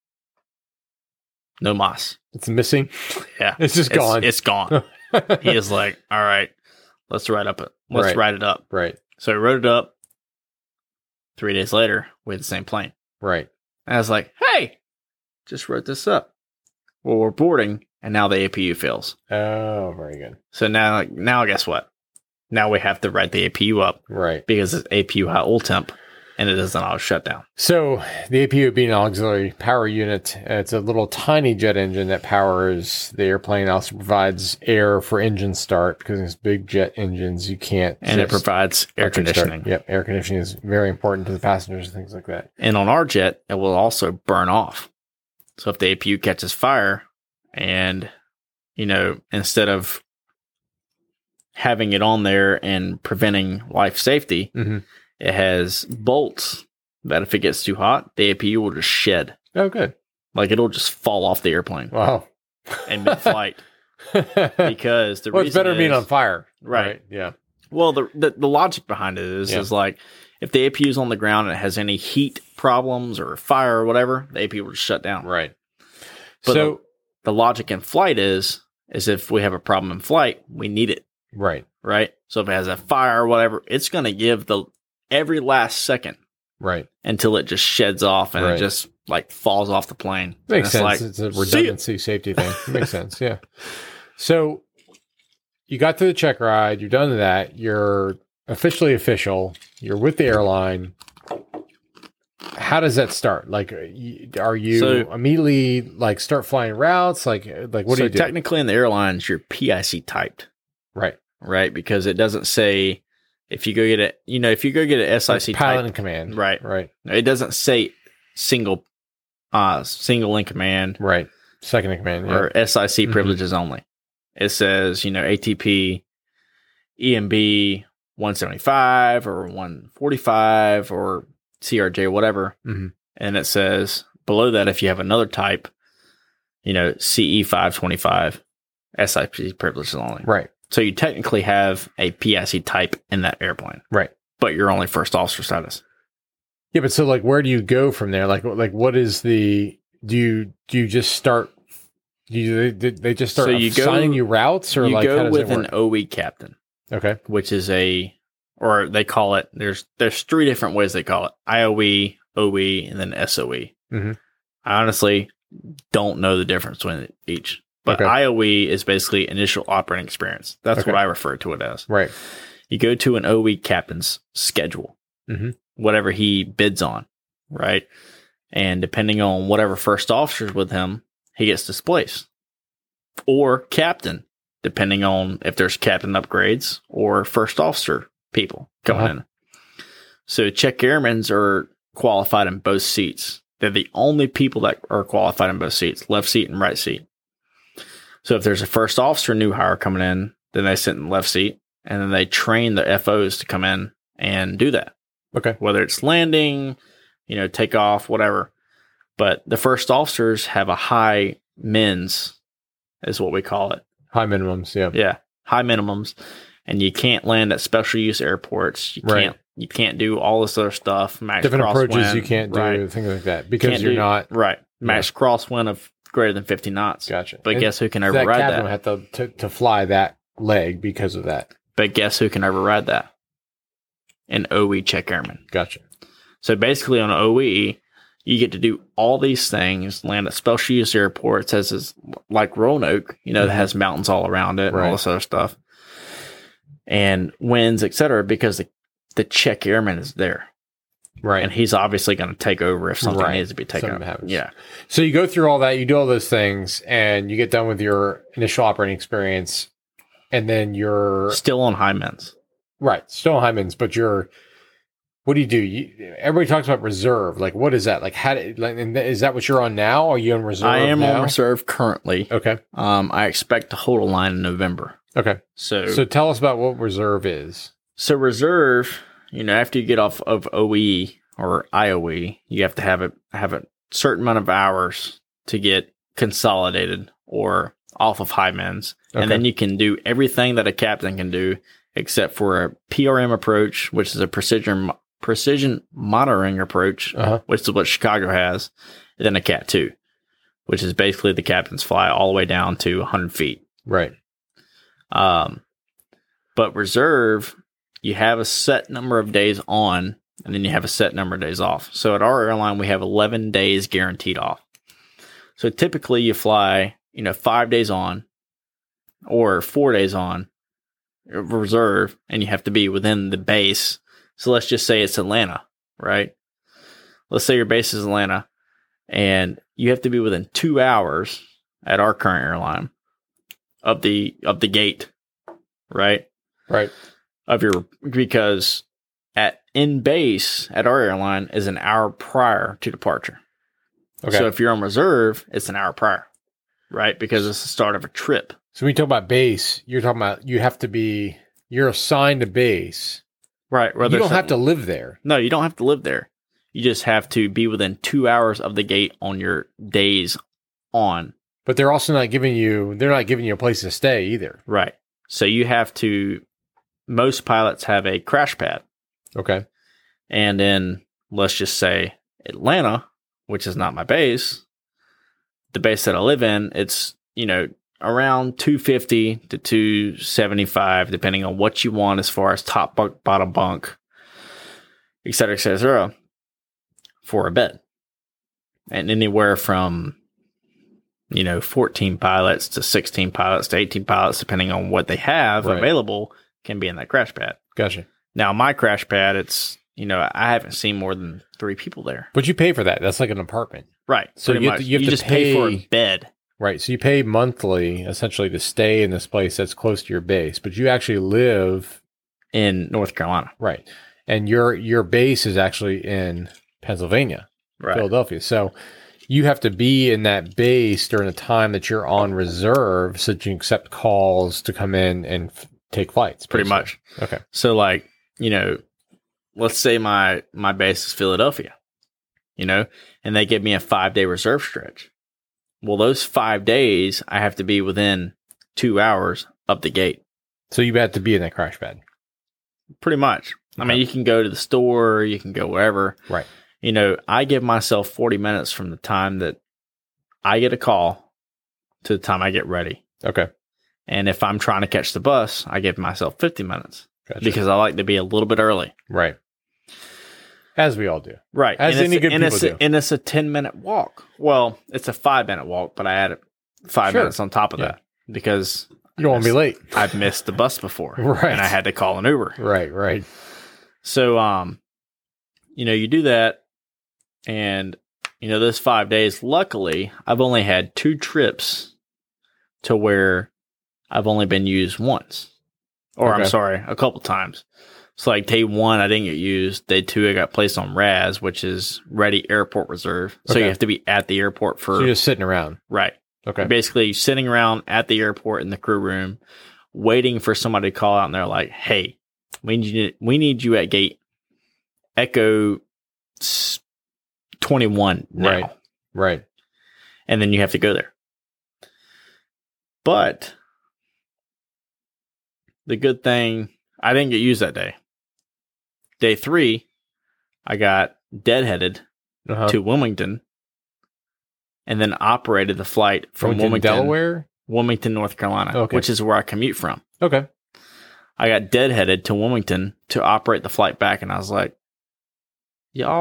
no moss." It's missing. Yeah, It's just gone. It's gone. He is like, "All right, let's write up it. Let's Right. write it up." Right. So he wrote it up. Three days later, we had the same plane. Right. And I was like, "Hey, just wrote this up." Well, we're boarding, and now the A P U fails. Oh, very good. So now, now guess what? Now we have to write the A P U up Right. because it's A P U high oil temp, and it doesn't auto shut down. So the A P U being an auxiliary power unit, uh, it's a little tiny jet engine that powers the airplane. Also provides air for engine start, because it's big jet engines. You can't. And it just provides air electric start. conditioning. Yep, air conditioning is very important to the passengers and things like that. And on our jet, it will also burn off. So if the A P U catches fire, and, you know, instead of having it on there and preventing life safety, Mm-hmm. it has bolts that if it gets too hot, the A P U will just shed. Oh, good. Like it'll just fall off the airplane Wow. in mid-flight. Because the well, reason it's better is, being on fire. Right. Yeah. Well, the, the the logic behind it is Yeah. is like if the A P U is on the ground and it has any heat problems or fire or whatever, the A P U will just shut down. Right. But so, the, the logic in flight is is if we have a problem in flight, we need it, right. right? So if it has a fire or whatever, it's going to give the every last second Right. until it just sheds off and Right. it just like falls off the plane. And Makes it's sense. like, It's a "See ya." redundancy safety thing. It makes sense. Yeah. So you got to the check ride. You're done with that. You're officially official. You're with the airline. How does that start? Like, y- are you So- immediately like start flying routes? Like, like what so do you do? technically in the airlines, you're P I C typed, Right. right? Because it doesn't say if you go get it, you know, if you go get an S I C Like pilot type, in command. right? Right. It doesn't say single, uh, single in command Right. Second in command. Yeah. or S I C Mhm. privileges only. It says, you know, A T P, E M B one seventy-five or one forty-five or C R J, whatever. Mhm. And it says below that, if you have another type, you know, C E five twenty-five, S I C privileges only. Right. So you technically have a P I C type in that airplane, Right. but you're only first officer status. Yeah, but so like, where do you go from there? Like, like what is the? Do you do you just start? Do you they, they just start So you go- assigning you routes, or you like how go does with it an work? O E captain, Okay. which is a, or they call it, there's there's three different ways they call it. I O E, O E, and then S O E. Mhm. I honestly don't know the difference between each. But Okay. I O E is basically initial operating experience. That's Okay. what I refer to it as. Right. You go to an O E captain's schedule, Mhm. whatever he bids on, right? And depending on whatever first officer's with him, he gets displaced. Or captain, depending on if there's captain upgrades or first officer people coming Uh-huh. in. So check airmen's are qualified in both seats. They're the only people that are qualified in both seats, left seat and right seat. So if there's a first officer new hire coming in, then they sit in the left seat, and then they train the F Os to come in and do that. Okay. Whether it's landing, you know, take off, whatever. But the first officers have a high mins, is what we call it. High minimums. Yeah. Yeah, high minimums, and you can't land at special use airports. You Right. can't. You can't do all this other stuff. Max Different approaches crosswind, you can't do, right. things like that, because Can't you're do- not. right. Max crosswind of greater than fifty knots. Gotcha. But And guess who can that override captain that? would have to, to to fly that leg because of that. But guess who can override that? An O E check airman. Gotcha. So basically on O E, You get to do all these things, land at special use airports, as is like Roanoke, you know, mm-hmm. that has mountains all around it and right. all this other stuff, and winds, et cetera, because the, the check airman is there. Right. And he's obviously going to take over if something right. needs to be taken something over. Happens. Yeah. So you go through all that, you do all those things, and you get done with your initial operating experience, and then you're... Still on Hymens. Right. Still on Hymens, but you're... What do you do? You, everybody talks about reserve. Like, what is that? Like, how? Do, like, is that what you're on now? Are you on reserve I am now? on reserve currently. Okay. Um, I expect to hold a line in November. Okay. So, so tell us about what reserve is. So reserve, you know, after you get off of O E or I O E, you have to have a have a certain amount of hours to get consolidated or off of Hymens, okay. and then you can do everything that a captain can do except for a P R M approach, which is a precision. precision monitoring approach, uh-huh. which is what Chicago has, and then a Cat two, which is basically the captain's fly all the way down to one hundred feet. Right. Um, but reserve, you have a set number of days on, and then you have a set number of days off. So at our airline, we have eleven days guaranteed off. So typically you fly, you know, five days on or four days on reserve, and you have to be within the base. So let's just say it's Atlanta, right? Let's say your base is Atlanta, and you have to be within two hours at our current airline of the of the gate, right? Right. Of your because at in base at our airline is an hour prior to departure. Okay. So if you're on reserve, it's an hour prior, right? Because it's the start of a trip. So when you talk about base, you're talking about you have to be you're assigned a base. Right. You don't have to live there. No, you don't have to live there. You just have to be within two hours of the gate on your days on. But they're also not giving you, they're not giving you a place to stay either. Right. So you have to, most pilots have a crash pad. Okay. And in, let's just say, Atlanta, which is not my base, the base that I live in, it's, you know, around two fifty to two seventy-five, depending on what you want as far as top bunk, bottom bunk, et cetera, et cetera, for a bed. And anywhere from, you know, fourteen pilots to sixteen pilots to eighteen pilots, depending on what they have right. available, can be in that crash pad. Gotcha. Now, my crash pad, it's, you know, I haven't seen more than three people there. But you pay for that. That's like an apartment. Right. So you have, to, you have you to just pay, pay for a bed. Right. So you pay monthly, essentially, to stay in this place that's close to your base, but you actually live in North Carolina. Right. And your your base is actually in Pennsylvania, right. Philadelphia. So you have to be in that base during the time that you're on reserve so that you can accept calls to come in and f- take flights. Pretty much. Okay. So, like, you know, let's say my, my base is Philadelphia, you know, and they give me a five-day reserve stretch. Well, those five days, I have to be within two hours of the gate. So you have to be in that crash pad. Pretty much. Okay. I mean, you can go to the store, you can go wherever. Right. You know, I give myself forty minutes from the time that I get a call to the time I get ready. Okay. And if I'm trying to catch the bus, I give myself fifty minutes. Gotcha. Because I like to be a little bit early. Right. As we all do. Right. As and any good and people it's do. A, and it's a ten-minute walk. Well, it's a five-minute walk, but I added five sure. minutes on top of yeah. that because you don't want to be late. I've missed the bus before. Right. And I had to call an Uber. Right, right. So, um, you know, you do that, and, you know, those five days, luckily, I've only had two trips to where I've only been used once. Or, okay. I'm sorry, a couple times. So, like, day one, I didn't get used. Day two, I got placed on R A S, which is Ready Airport Reserve. So, okay. you have to be at the airport for... So, you're just sitting around. Right. Okay. You're basically sitting around at the airport in the crew room, waiting for somebody to call out, and they're like, hey, we need you, we need you at gate Echo twenty-one now. Right. Right. And then you have to go there. But the good thing, I didn't get used that day. Day three, I got deadheaded uh-huh. to Wilmington and then operated the flight from Wilmington, Wilmington, Delaware? Wilmington, North Carolina, okay. which is where I commute from. Okay. I got deadheaded to Wilmington to operate the flight back, and I was like, y'all,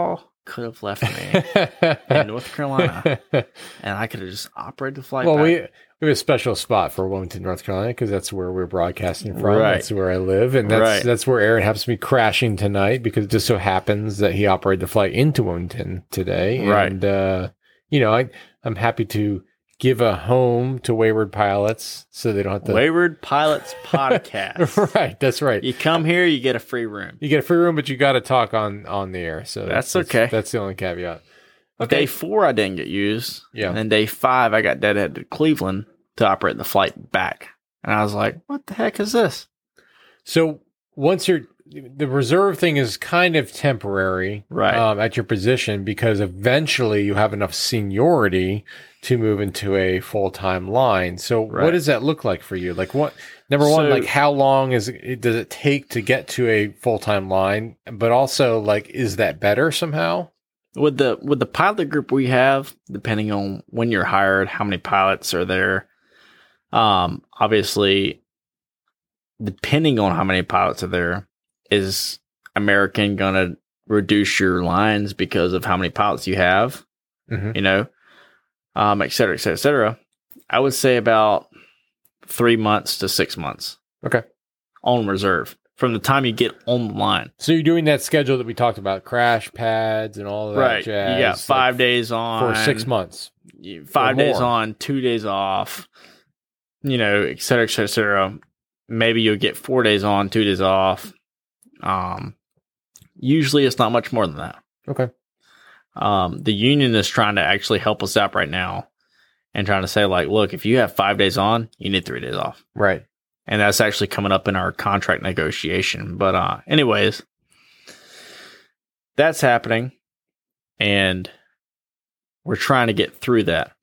could have left me in North Carolina, and I could have just operated the flight Well, back. we, we have a special spot for Wilmington, North Carolina, because that's where we're broadcasting from. Right. That's where I live, and that's Right. that's where Aaron happens to be crashing tonight, because it just so happens that he operated the flight into Wilmington today. Right. And, uh, you know, I, I'm happy to give a home to Wayward Pilots so they don't have to... Wayward Pilots Podcast. Right, that's right. You come here, you get a free room. You get a free room, but you got to talk on, on the air. So That's okay. That's the only caveat. Day four, I didn't get used. Yeah. And then day five, I got deadheaded to Cleveland to operate the flight back. And I was like, what the heck is this? So once you're, the reserve thing is kind of temporary, Right. um, at your position, because eventually you have enough seniority to move into a full-time line. So Right. what does that look like for you? Like what, number one, So- like how long is it, does it take to get to a full-time line? But also like, is that better somehow? With the with the pilot group we have, depending on when you're hired, how many pilots are there, um, obviously, depending on how many pilots are there, is American going to reduce your lines because of how many pilots you have, Mm-hmm. you know, um, et cetera, et cetera, et cetera. I would say about three months to six months Okay. on reserve from the time you get on the line. So you're doing that schedule that we talked about, crash pads and all of that Right. jazz. You got five like, days on. for six months. You- Five or days more. on, two days off, you know, et cetera, et cetera, et cetera. Maybe you'll get four days on, two days off. Um, usually it's not much more than that. Okay. Um, the union is trying to actually help us out right now and trying to say, like, look, if you have five days on, you need three days off. Right. And that's actually coming up in our contract negotiation. But uh, anyways, that's happening. And we're trying to get through that.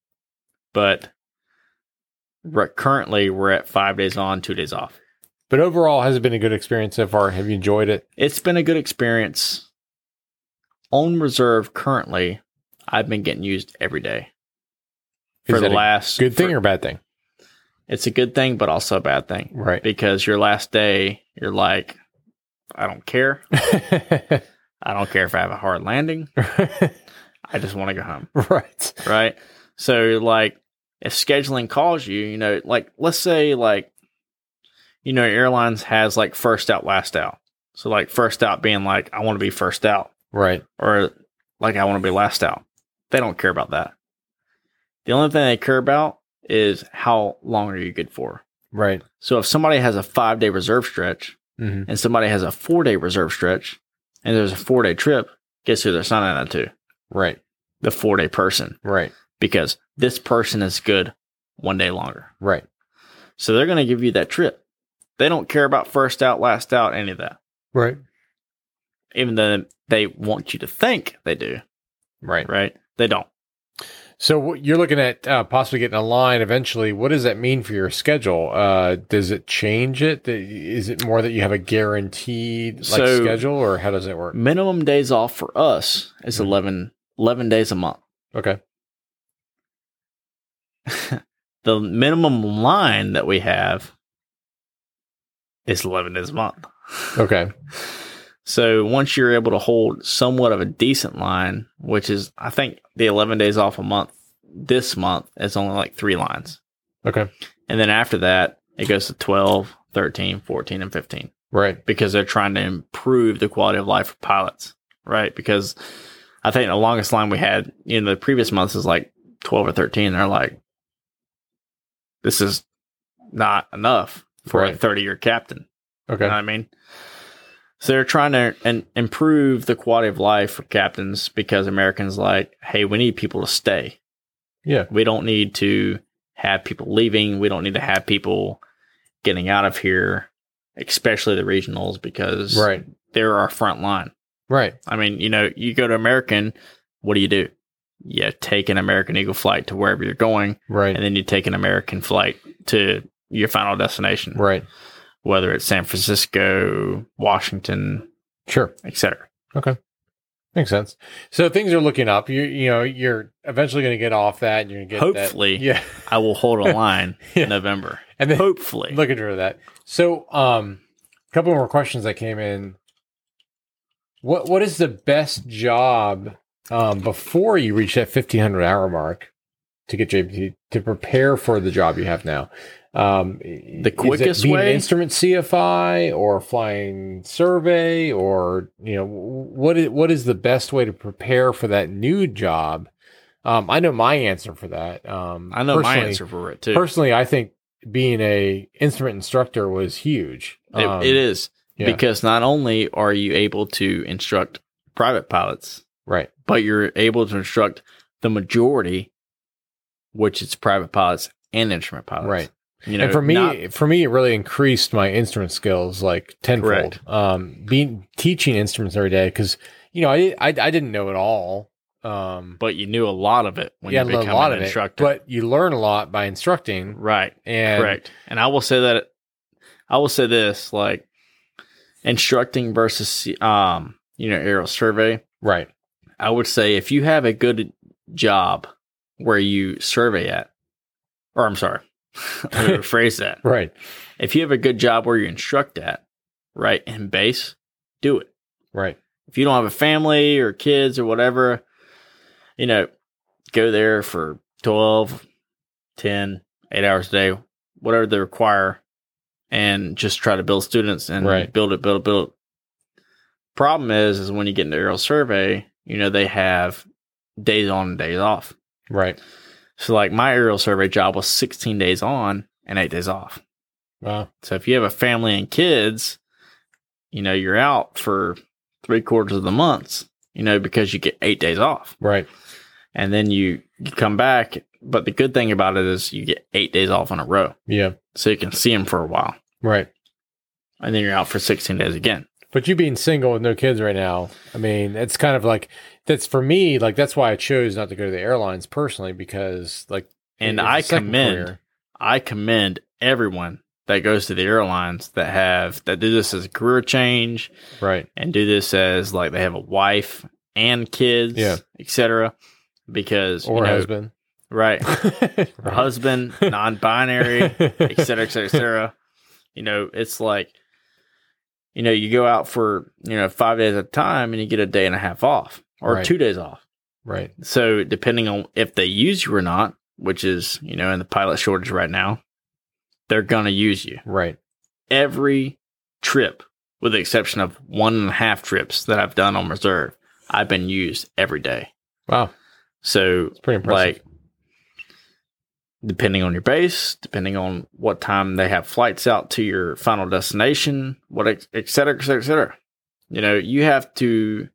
But right, currently, we're at five days on, two days off. But overall, has it been a good experience so far? Have you enjoyed it? It's been a good experience. On reserve, currently, I've been getting used every day. For Is the that a last... good thing for- or bad thing? It's a good thing, but also a bad thing. Right. Because your last day, you're like, I don't care. I don't care if I have a hard landing. I just want to go home. Right. Right. So, like, if scheduling calls you, you know, like, let's say, like, you know, airlines has like first out, last out. So, like, first out being like, I want to be first out, Right. or like, I want to be last out. They don't care about that. The only thing they care about is how long are you good for. Right. So, if somebody has a five day reserve stretch Mm-hmm. and somebody has a four day reserve stretch and there's a four day trip, guess who they're signing that to? Right. The four day person. Right. Because this person is good one day longer. Right. So they're going to give you that trip. They don't care about first out, last out, any of that. Right. Even though they want you to think they do, Right. right? They don't. So what you're looking at uh, possibly getting a line eventually. What does that mean for your schedule? Uh, does it change it? Is it more that you have a guaranteed like So- schedule, or how does it work? Minimum days off for us is Mhm. eleven, eleven days a month. Okay. The minimum line that we have is eleven days a month. Okay. So once you're able to hold somewhat of a decent line, which is, I think the eleven days off a month this month is only like three lines. Okay. And then after that, it goes to twelve, thirteen, fourteen, and fifteen Right. because they're trying to improve the quality of life for pilots, right? Because I think the longest line we had in the previous months is like twelve or thirteen. They're like, this is not enough for a Right. thirty year captain. Okay. You know what I mean? So they're trying to and improve the quality of life for captains because Americans like, hey, we need people to stay. Yeah. We don't need to have people leaving. We don't need to have people getting out of here, especially the regionals, because Right. they're our front line. Right. I mean, you know, you go to American, what do you do? You take an American Eagle flight to wherever you're going, Right. and then you take an American flight to your final destination, Right. whether it's San Francisco, Washington, Sure. et cetera. Okay. Makes sense. So things are looking up. You you know, you're eventually going to get off that. And you're going to get Hopefully. that. Yeah. I will hold a line Yeah. in November. And then Hopefully. looking for that. So, um, a couple more questions that came in. What What is the best job um, before you reach that fifteen hundred hour mark to get J P T to prepare for the job you have now? Um, The quickest is it being way? an instrument C F I or flying survey, or you know what is what is the best way to prepare for that new job? Um, I know my answer for that. Um, I know my personally- answer for it too. Personally, I think being a instrument instructor was huge. It- Um, it is yeah. because not only are you able to instruct private pilots, right. but you're able to instruct the majority, which is private pilots and instrument pilots. Right. You know, and for me, not- for me, it really increased my instrument skills like tenfold. Correct. Um, being teaching instruments every day because you know I, I I didn't know it all. Um, but you knew a lot of it when yeah, you I learned become a lot an of instructor. it. But you learn a lot by instructing. right. And Correct. And I will say that I will say this, like instructing versus um, you know, aerial survey. Right. I would say if you have a good job where you survey at, or I'm sorry, let me rephrase that. Right. If you have a good job where you instruct at, right, in base, do it. Right. If you don't have a family or kids or whatever, you know, go there for twelve, ten, eight hours a day, whatever they require, and just try to build students and Right. build it, build it, build it. Problem is, is when you get into aerial survey, you know, they have days on and days off. Right. So like my aerial survey job was sixteen days on and eight days off. Wow. So if you have a family and kids, you know, you're out for three quarters of the months, you know, because you get eight days off. Right. And then you, you come back. But the good thing about it is you get eight days off in a row. Yeah. So you can see them for a while. Right. And then you're out for sixteen days again. But you being single with no kids right now, I mean, it's kind of like that's for me. Like that's why I chose not to go to the airlines personally because, like, And it's a I second commend, career. I commend everyone that goes to the airlines that have, that do this as a career change Right. and do this as like they have a wife and kids, Yeah. et cetera. Because, Or you know, husband. right. Right. Husband, non-binary, et cetera, et cetera, et cetera. You know, it's like, you know, you go out for, you know, five days at a time and you get a day and a half off or Right. two days off. Right. So depending on if they use you or not, which is, you know, in the pilot shortage right now, they're going to use you. Right. Every trip, with the exception of one and a half trips that I've done on reserve, I've been used every day. Wow. So It's pretty impressive. like, depending on your base, depending on what time they have flights out to your final destination, what ex- et cetera, et cetera, et cetera. You know, you have to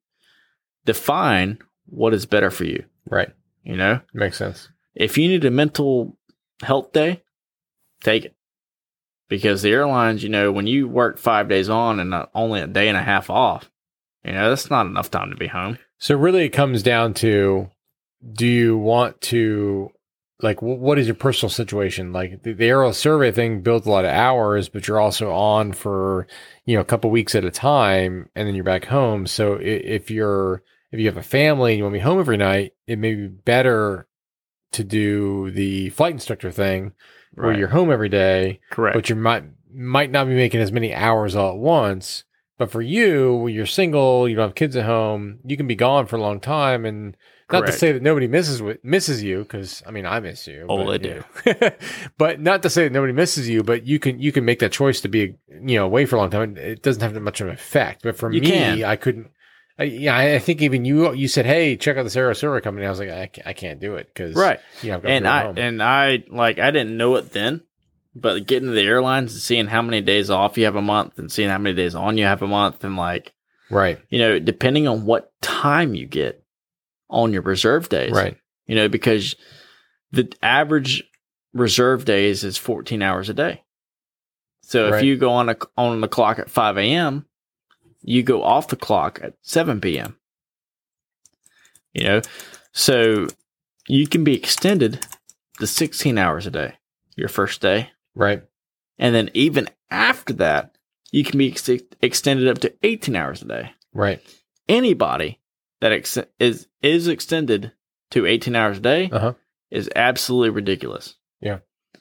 define what is better for you. Right. You know, Makes sense. if you need a mental health day, take it. Because the airlines, you know, when you work five days on and not only a day and a half off, you know, that's not enough time to be home. So really it comes down to, do you want to, like, wh- what is your personal situation? Like the, the aerial survey thing builds a lot of hours, but you're also on for, you know, a couple weeks at a time and then you're back home. So i- if you're, if you have a family and you want to be home every night, it may be better to do the flight instructor thing where Right. you're home every day, Correct. but you might, might not be making as many hours all at once. But for you, when you're single, you don't have kids at home, you can be gone for a long time. And not to Correct. say that nobody misses wi- misses you, because I mean I miss you. Oh, but, they you know. But not to say that nobody misses you, but you can you can make that choice to be you know away for a long time. It doesn't have that much of an effect. But for You me, can. I couldn't. I, yeah, I I think even you you said, "Hey, check out this aero server company." I was like, I, ca- I can't do it because Right. You know, I've got and to I home. and I like I didn't know it then, but getting to the airlines and seeing how many days off you have a month and seeing how many days on you have a month and like right, you know depending on what time you get on your reserve days, right, you know because the average reserve days is fourteen hours a day. So if Right. you go on a, on the clock at five a.m., you go off the clock at seven p.m. You know, so you can be extended to sixteen hours a day your first day. right, And then even after that, you can be ex- extended up to eighteen hours a day. right. Anybody that ex- is is extended to eighteen hours a day Uh huh. is absolutely ridiculous. Yeah.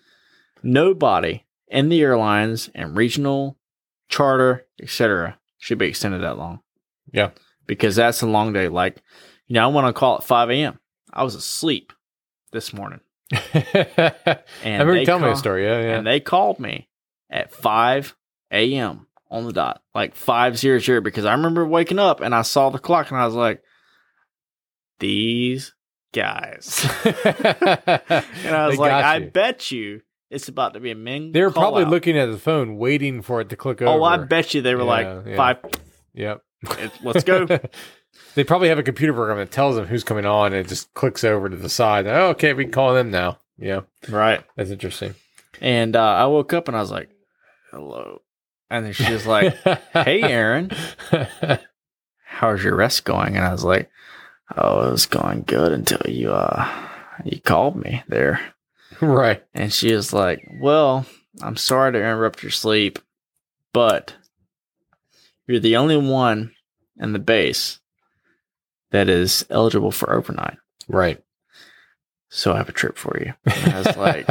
Nobody in the airlines and regional, charter, et cetera, should be extended that long. Yeah. because that's a long day. Like, you know, I went on call at five a.m. I was asleep this morning. I remember you telling me a story. Yeah, yeah. And they called me at five a.m. on the dot, like five zero zero, because I remember waking up and I saw the clock and I was like, these guys. And I was They like, got I you. bet you it's about to be a Ming. They were call probably out. looking at the phone, waiting for it to click over. Oh, I bet you they were Yeah, like, yeah. five, Yep. it- let's go. They probably have a computer program that tells them who's coming on, and it just clicks over to the side. Oh, okay, we can call them now. Yeah, Right. that's interesting. And uh, I woke up and I was like, hello. And then she was like, hey, Aaron, how's your rest going? And I was like, oh, it was going good until you uh you called me there. Right. And she was like, well, I'm sorry to interrupt your sleep, but you're the only one in the base that is eligible for overnight. Right. So I have a trip for you. And I was like,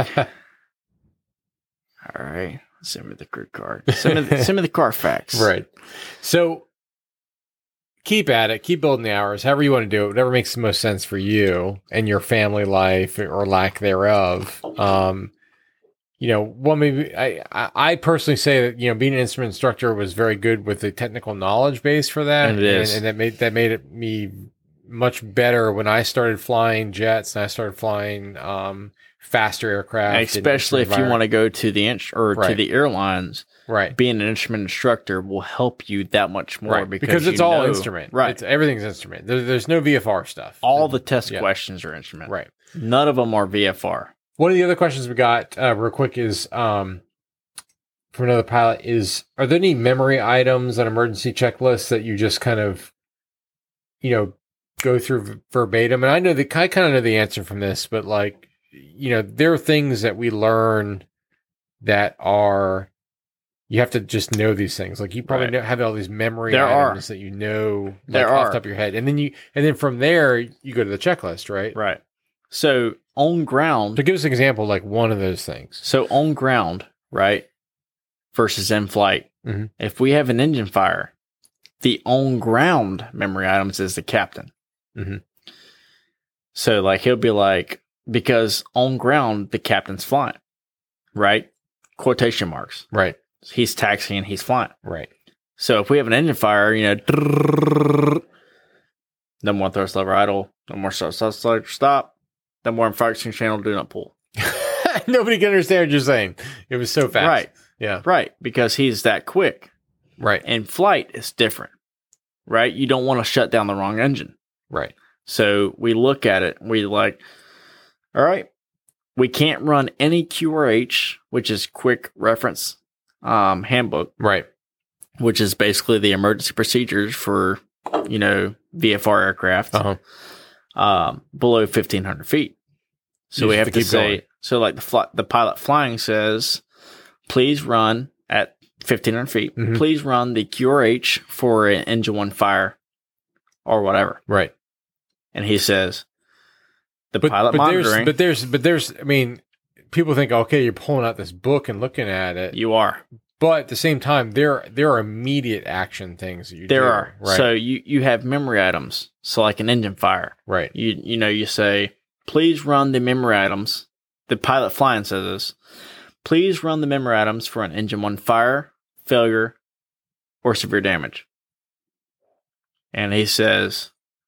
all right, send me the crew card. Send me the, send me the Carfax. Right. So keep at it. Keep building the hours. However you want to do it. Whatever makes the most sense for you and your family life or lack thereof. Um, you know, well, maybe I, I I personally say that, you know, being an instrument instructor was very good with the technical knowledge base for that. And it is. And, and that made, that made it me much better when I started flying jets and I started flying, um, faster aircraft. and Especially if you want to go to the ins- or to Right. the airlines, Right. being an instrument instructor will help you that much more Right. because, Because it's you all know- instrument. Right. It's, everything's instrument. There, there's no V F R stuff. All the test Yeah. questions are instrument. Right. None of them are V F R. One of the other questions we got uh, real quick is um, from another pilot is, are there any memory items on emergency checklists that you just kind of, you know, go through v- verbatim? And I know the, I kind of know the answer from this, but like, you know, there are things that we learn that are, you have to just know these things. Like you probably Right. know, have all these memory There are. items that you know like, There off are. the top of your head. And then you, and then from there, you go to the checklist, right? Right. So on ground, So give us an example, like one of those things. so on ground, right, versus in flight. Mhm. If we have an engine fire, the on ground memory items is the captain. Mhm. So like he'll be like, because on ground the captain's flying, right? Quotation marks. Right. He's taxiing, he's flying. Right. So if we have an engine fire, you know, no more thrust lever idle, no more thrust lever stop, no more infraction channel, do not pull. Nobody can understand what you're saying. It was so fast. Right, Yeah. right, because he's that quick. Right. In flight, it's different, right? You don't want to shut down the wrong engine. Right. So we look at it, we like, all right, we can't run any Q R H, which is quick reference um, handbook, Right. which is basically the emergency procedures for, you know, V F R aircraft. Uh-huh. Um, below fifteen hundred feet. So You we just have have to to keep say, going. so like the fly, the pilot flying says, please run at fifteen hundred feet. Mhm. Please run the Q R H for an engine one fire or whatever. Right. And he says, the But, pilot but there's, monitoring, but there's, but there's, I mean, people think, okay, you're pulling out this book and looking at it. you are. But at the same time, there, there are immediate action things that you There do. are. Right. So you, you have memory items. So like an engine fire. right. You you know, you say, please run the memory items. The pilot flying says this. Please run the memory items for an engine one fire, failure, or severe damage. And he says,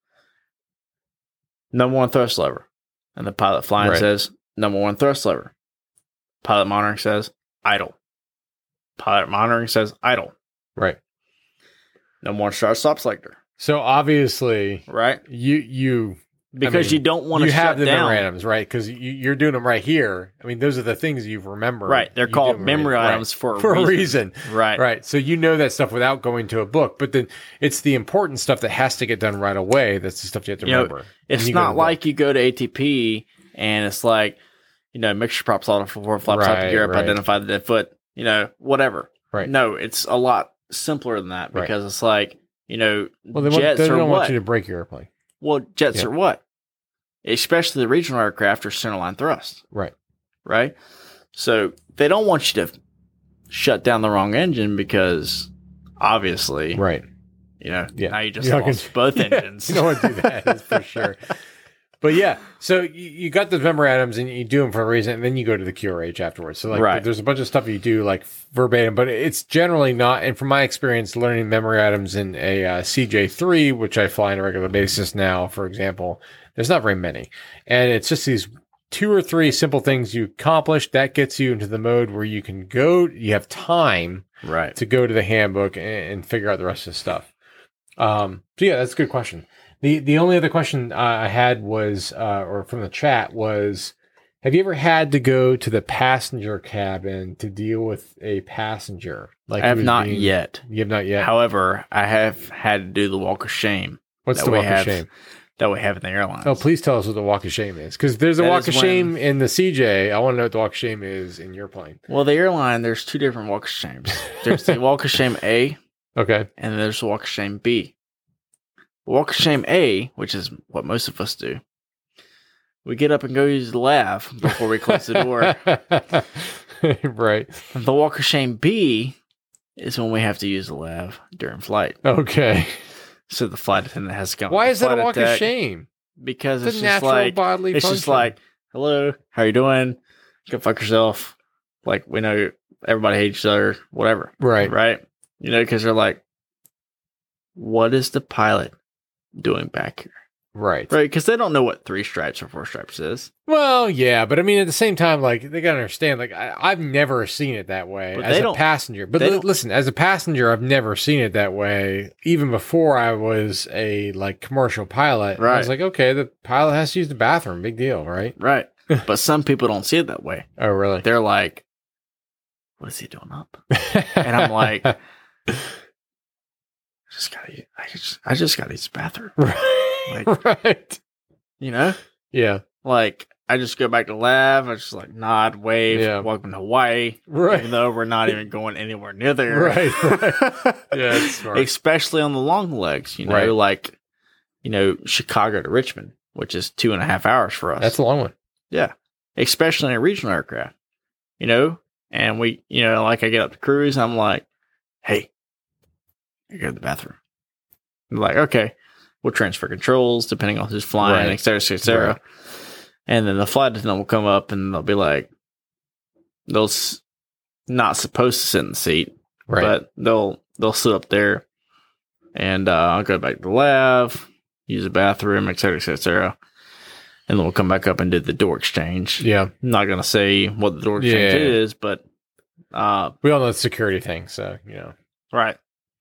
number one thrust lever. And the pilot flying Right. says, number one thrust lever. Pilot monitoring says, idle. Pilot monitoring says, idle. Right. Number one start stop selector. So obviously, Right? you, you, Because mean, you don't want to you shut have the down. memory items, right? Because you, you're doing them right here. I mean, those are the things you remember. Right. They're You called do them memory right. items for a for reason. a reason. Right. Right. So you know that stuff without going to a book, but then it's the important stuff that has to get done right away. That's the stuff you have to You know, remember. It's When you go to not the book. like you go to A T P and it's like, you know, mixture props auto four flaps out the Right, gear up, right. identify the dead foot, you know, whatever. Right. No, it's a lot simpler than that Right. because it's like, you know, Well, they, want, jets they are don't what? want you to break your airplane. Well, jets Yeah. are what? Especially the regional aircraft are centerline thrust, Right. right? So they don't want you to shut down the wrong engine because obviously, Right. You know, Yeah. now you just You're not lost gonna- both Yeah, engines. You don't want to do that, that's for sure. But yeah, so you, you got those memorandums and you do them for a reason, and then you go to the Q R H afterwards. So like, Right. there's a bunch of stuff you do like verbatim, but it's generally not. And from my experience, learning memorandums in a uh, C J three, which I fly on a regular basis now, for example, there's not very many, and it's just these two or three simple things you accomplish that gets you into the mode where you can go. You have time Right. to go to the handbook and, and figure out the rest of the stuff. Um, so yeah, that's a good question. The the only other question uh, I had was, uh, or from the chat was, have you ever had to go to the passenger cabin to deal with a passenger? Like I have who's not being- yet. You have not yet. However, I have had to do the walk of shame What's that the we walk have- of shame? that we have in the airlines. Oh, please tell us what the walk of shame is, because there's a That walk is of when- shame in the C J. I want to know what the walk of shame is in your plane. Well, the airline, there's two different walk of shames. There's the walk of shame A, Okay. and then there's the walk of shame B. Walk of shame A, which is what most of us do, we get up and go use the lav before we close the door. Right. The walk of shame B is when we have to use the lav during flight. Okay. So the flight attendant has to come. Why to is that a flight walk of deck shame? Because It's it's a just natural like bodily it's function. just like, hello, how you doing? Go fuck yourself. Like, we know everybody hates each other, whatever. Right. Right? You know, because they're like, what is the pilot doing back here? Right. Right? Because they don't know what three stripes or four stripes is. Well, yeah, but I mean, at the same time, like they gotta understand, like I, I've never seen it that way But as they a don't- passenger. But they li- don't- listen, as a passenger, I've never seen it that way. Even before I was a like commercial pilot, I Right. was like, okay, the pilot has to use the bathroom, big deal, right? Right. But some people don't see it that way. Oh, really? They're like, what is he doing up? And I'm like, I just gotta, use- I just, I just gotta use the bathroom. right, Like- right, You know? yeah, Like, I just go back to lab. I just like nod, wave, Yeah. welcome to Hawaii. right, Even though we're not even going anywhere near there. right, right. Yeah, that's smart. Especially on the long legs, you know, Right. like, you know, Chicago to Richmond, which is two and a half hours for us. That's a long one. Yeah. Especially in a regional aircraft, you know? And we, you know, like I get up to cruise, I'm like, hey, I go to the bathroom. I'm like, okay, we'll transfer controls depending on who's flying, Right. et cetera, et cetera. Right. And then the flight attendant will come up and they'll be like, they'll s- not supposed to sit in the seat, Right. but they'll they'll sit up there, and uh, I'll go back to the lab, use the bathroom, et cetera, et cetera. And then we'll come back up and do the door exchange. yeah, I'm not going to say what the door exchange Yeah. is, but uh, we all know it's a security thing, so you know. right.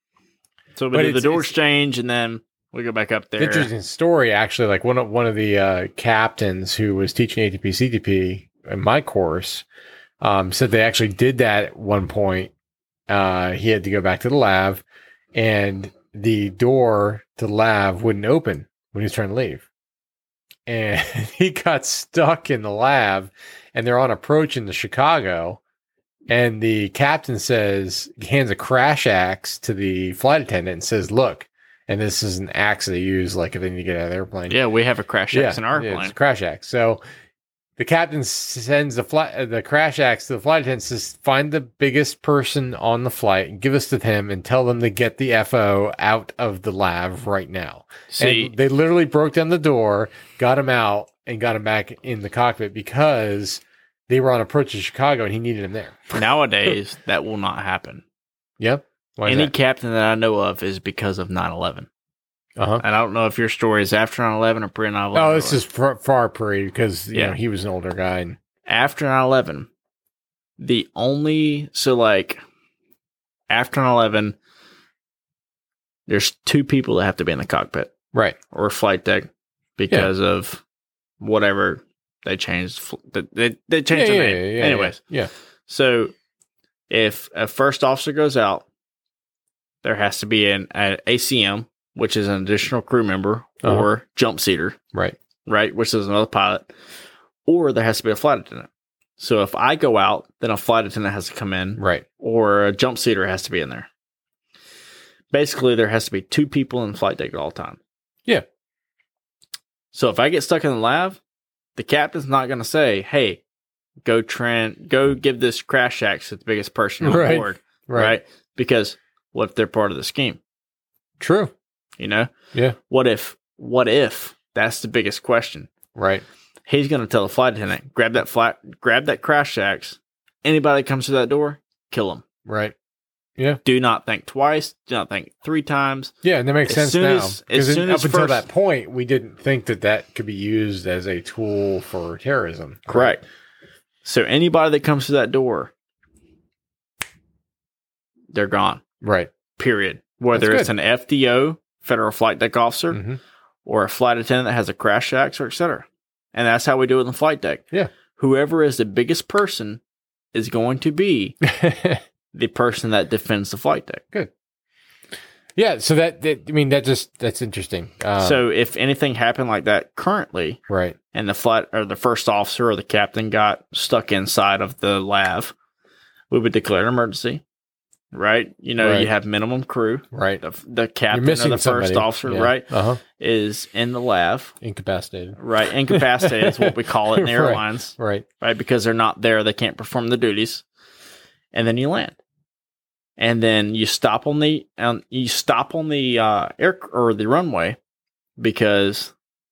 So we But do the it's- door it's- exchange, and then we go back up there. Interesting story, actually. Like one of one of the uh, captains who was teaching A T P C T P in my course um, said they actually did that at one point. Uh, he had to go back to the lab, and the door to the lab wouldn't open when he was trying to leave, and he got stuck in the lab. And they're on approach into Chicago, and the captain says, hands a crash axe to the flight attendant and says, "Look." And this is an axe they use, like if they need to get out of the airplane. Yeah, we have a crash axe in our yeah, plane. It's a crash axe. So the captain sends the flight, uh, the crash axe to the flight attendant, says, "Find the biggest person on the flight, and give us to him, and tell them to get the F O out of the lab right now." See, And they literally broke down the door, got him out, and got him back in the cockpit because they were on approach to Chicago, and he needed him there. nowadays that will not happen. Yep. Why is Any that? captain that I know of is because of nine eleven. Uh-huh. And I don't know if your story is after nine eleven or pre nine eleven. Oh, this is far, far pre because you Yeah. know he was an older guy. And, after nine eleven. The only, so like, after nine eleven, there's two people that have to be in the cockpit right. or flight deck because of whatever they changed. fl- They, they changed the name. Anyways, Yeah. so if a first officer goes out, there has to be an a A C M, which is an additional crew member, Uh-huh. or jump seater, Right. right, which is another pilot, or there has to be a flight attendant. So if I go out, then a flight attendant has to come in, Right. or a jump seater has to be in there. Basically, there has to be two people in the flight deck at all time. Yeah. So if I get stuck in the lab, the captain's not going to say, "Hey, go tran, go give this crash axe to the biggest person on Right. board," Right. right? Because what if they're part of the scheme? True. You know? Yeah. What if, what if that's the biggest question? Right. He's going to tell the flight attendant, grab that flat, grab that crash axe. Anybody that comes through that door, kill him. Right. Yeah. Do not think twice. Do not think three times. Yeah, and that makes As sense soon now. as- as Because soon up as until first- that point, we didn't think that that could be used as a tool for terrorism. Correct. So anybody that comes through that door, they're gone. Right. Period. Whether That's it's good. an F D O, Federal Flight Deck Officer, hmm or a flight attendant that has a crash axe, or et cetera. And that's how we do it in the flight deck. Yeah. Whoever is the biggest person is going to be the person that defends the flight deck. Good. Yeah. So that, that I mean, that just that's interesting. Um, So if anything happened like that currently, right. and the flight or the first officer or the captain got stuck inside of the lav, we would declare an emergency. Right? You know, Right. you have minimum crew. Right. The, the You're captain or missing the first somebody. officer, Yeah. right, Uh huh. is in the lav. Incapacitated. Right. Incapacitated is what we call it in the Right. airlines. Right. Right? Because they're not there, they can't perform the duties. And then you land. And then you stop on the um, you stop on the uh, air or the runway because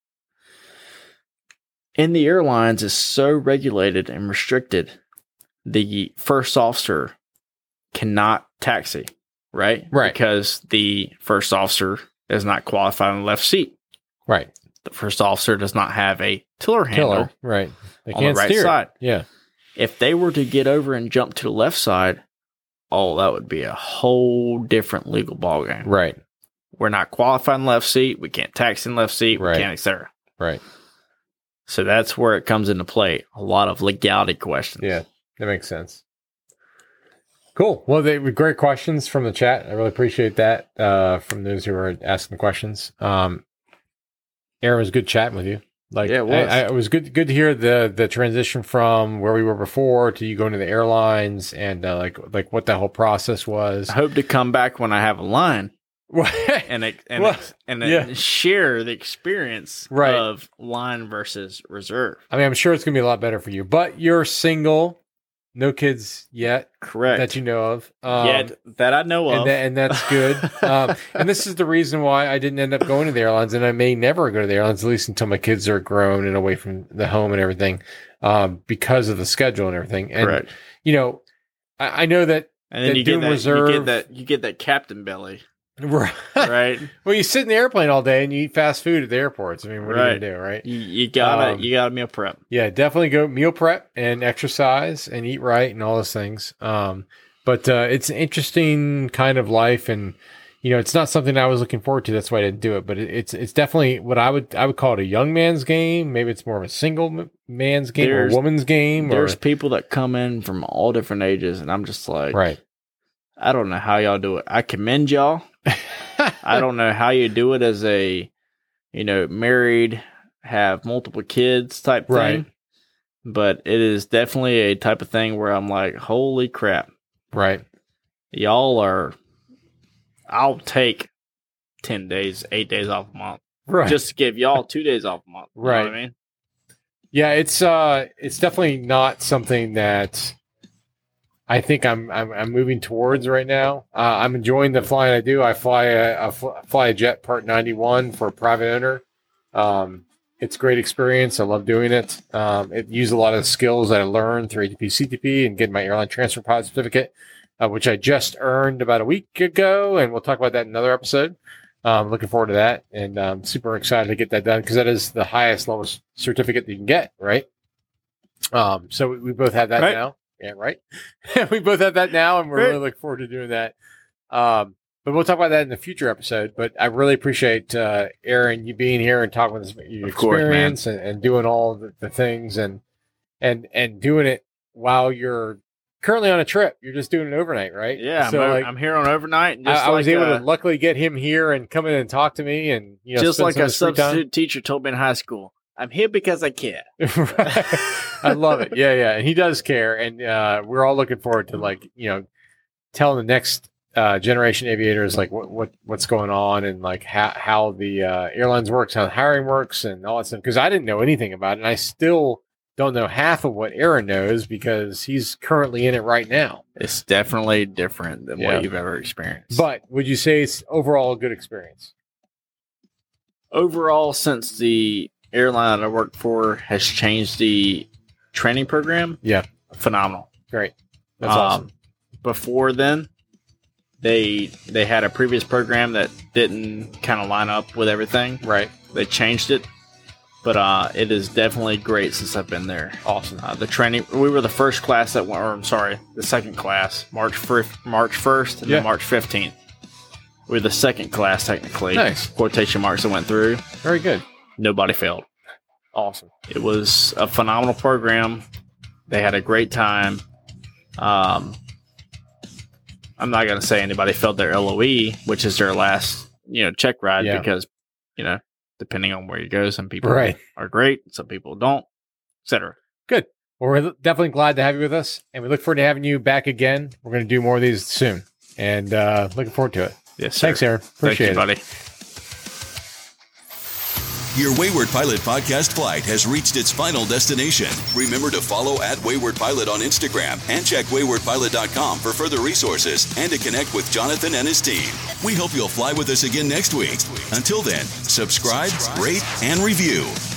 in the airlines is so regulated and restricted. The first officer cannot taxi, right? Right. Because the first officer is not qualified on the left seat. Right. The first officer does not have a tiller handle. Killer. Right. They on the can't right steer it. side. Yeah. If they were to get over and jump to the left side, oh, that would be a whole different legal ballgame. Right. We're not qualified in the left seat. We can't tax in the left seat. Right. We can't, et cetera. Right. So that's where it comes into play. A lot of legality questions. Yeah. That makes sense. Cool. Well, they were great questions from the chat. I really appreciate that uh, from those who are asking questions. Um, Aaron, it was good chatting with you. Like, Yeah, it was. I, I, it was good. Good to hear the the transition from where we were before to you going to the airlines and uh, like like what that whole process was. I hope to come back when I have a line and ex- and, Well, ex- and yeah. uh, share the experience Right. of line versus reserve. I mean, I'm sure it's gonna be a lot better for you. But you're single, no kids yet Correct. that you know of. Um, yeah, that I know of. and, tha- and that's good. um, and this is the reason why I didn't end up going to the airlines, and I may never go to the airlines, at least until my kids are grown and away from the home and everything, um, because of the schedule and everything. And Correct. you know, I, I know that. And then that you get doing that, reserve- you get that you get that captain belly, Right. right? Well, you sit in the airplane all day and you eat fast food at the airports. I mean, what are Right. you gonna do, right? You, you gotta Um, you gotta meal prep. Yeah, definitely go meal prep and exercise and eat right and all those things. Um, but uh, it's an interesting kind of life, and you know, it's not something I was looking forward to. That's why I didn't do it. But it, it's it's definitely what I would I would call it a young man's game. Maybe it's more of a single m- man's game or There's- a woman's game. There's or, people that come in from all different ages, and I'm just like, right. I don't know how y'all do it. I commend y'all. I don't know how you do it as a, you know, married, have multiple kids type thing. Right. But it is definitely a type of thing where I'm like, holy crap. Right. Y'all are, I'll take ten days, eight days off a month. Right. Just to give y'all two days off a month. You know Right. what I mean? Yeah, it's uh, it's definitely not something that I think I'm I'm, I'm moving towards right now. Uh, I'm enjoying the flying I do. I fly a, a fl- fly a jet Part ninety-one for a private owner. Um, it's a great experience. I love doing it. Um, it used a lot of the skills that I learned through A T P C T P and getting my airline transfer pilot certificate, uh, which I just earned about a week ago, and we'll talk about that in another episode. Um, looking forward to that, and um, super excited to get that done because that is the highest level certificate that you can get, right? Um, so we, we both have that Right. now. Yeah, right. We both have that now, and we're Right. really looking forward to doing that. Um, but we'll talk about that in the future episode. But I really appreciate uh, Aaron you being here and talking with us about your Of course, man. experience and, and doing all the, the things and and and doing it while you're currently on a trip. You're just doing it overnight, right? Yeah, So I'm, o- like, I'm here on overnight. And I, just I was like, able uh, to luckily get him here and come in and talk to me, and you know, just spend like some a of his free time. substitute teacher told me in high school, I'm here because I care. Right. I love it. Yeah, yeah. And he does care. And uh, we're all looking forward to, like, you know, telling the next uh, generation aviators, like, what, what what's going on and, like, how, how the uh, airlines works, how the hiring works and all that stuff. Because I didn't know anything about it. And I still don't know half of what Aaron knows because he's currently in it right now. It's definitely different than Yeah. what you've ever experienced. But would you say it's overall a good experience? Overall, since the airline that I work for has changed the training program, Yeah. phenomenal. Great. That's Um, awesome. Before then, they they had a previous program that didn't kind of line up with everything. Right. They changed it, but uh, it is definitely great since I've been there. Awesome. Uh, the training, we were the first class that went, or I'm sorry, the second class, March first, March first, and Yeah. then March fifteenth. We were the second class, technically. Nice. Quotation marks that went through. Very good. Nobody failed. Awesome. It was a phenomenal program. They had a great time. Um, I'm not going to say anybody failed their L O E, which is their last, you know, check ride, Yeah. because, you know, depending on where you go, some people Right. are great, some people don't, et cetera. Good. Well, we're definitely glad to have you with us, and we look forward to having you back again. We're going to do more of these soon, and uh, looking forward to it. Yes, sir. Thanks, Aaron. Appreciate Thank you, it. buddy. Your Wayward Pilot podcast flight has reached its final destination. Remember to follow at Wayward Pilot on Instagram and check wayward pilot dot com for further resources and to connect with Jonathan and his team. We hope you'll fly with us again next week. Until then, subscribe, rate, and review.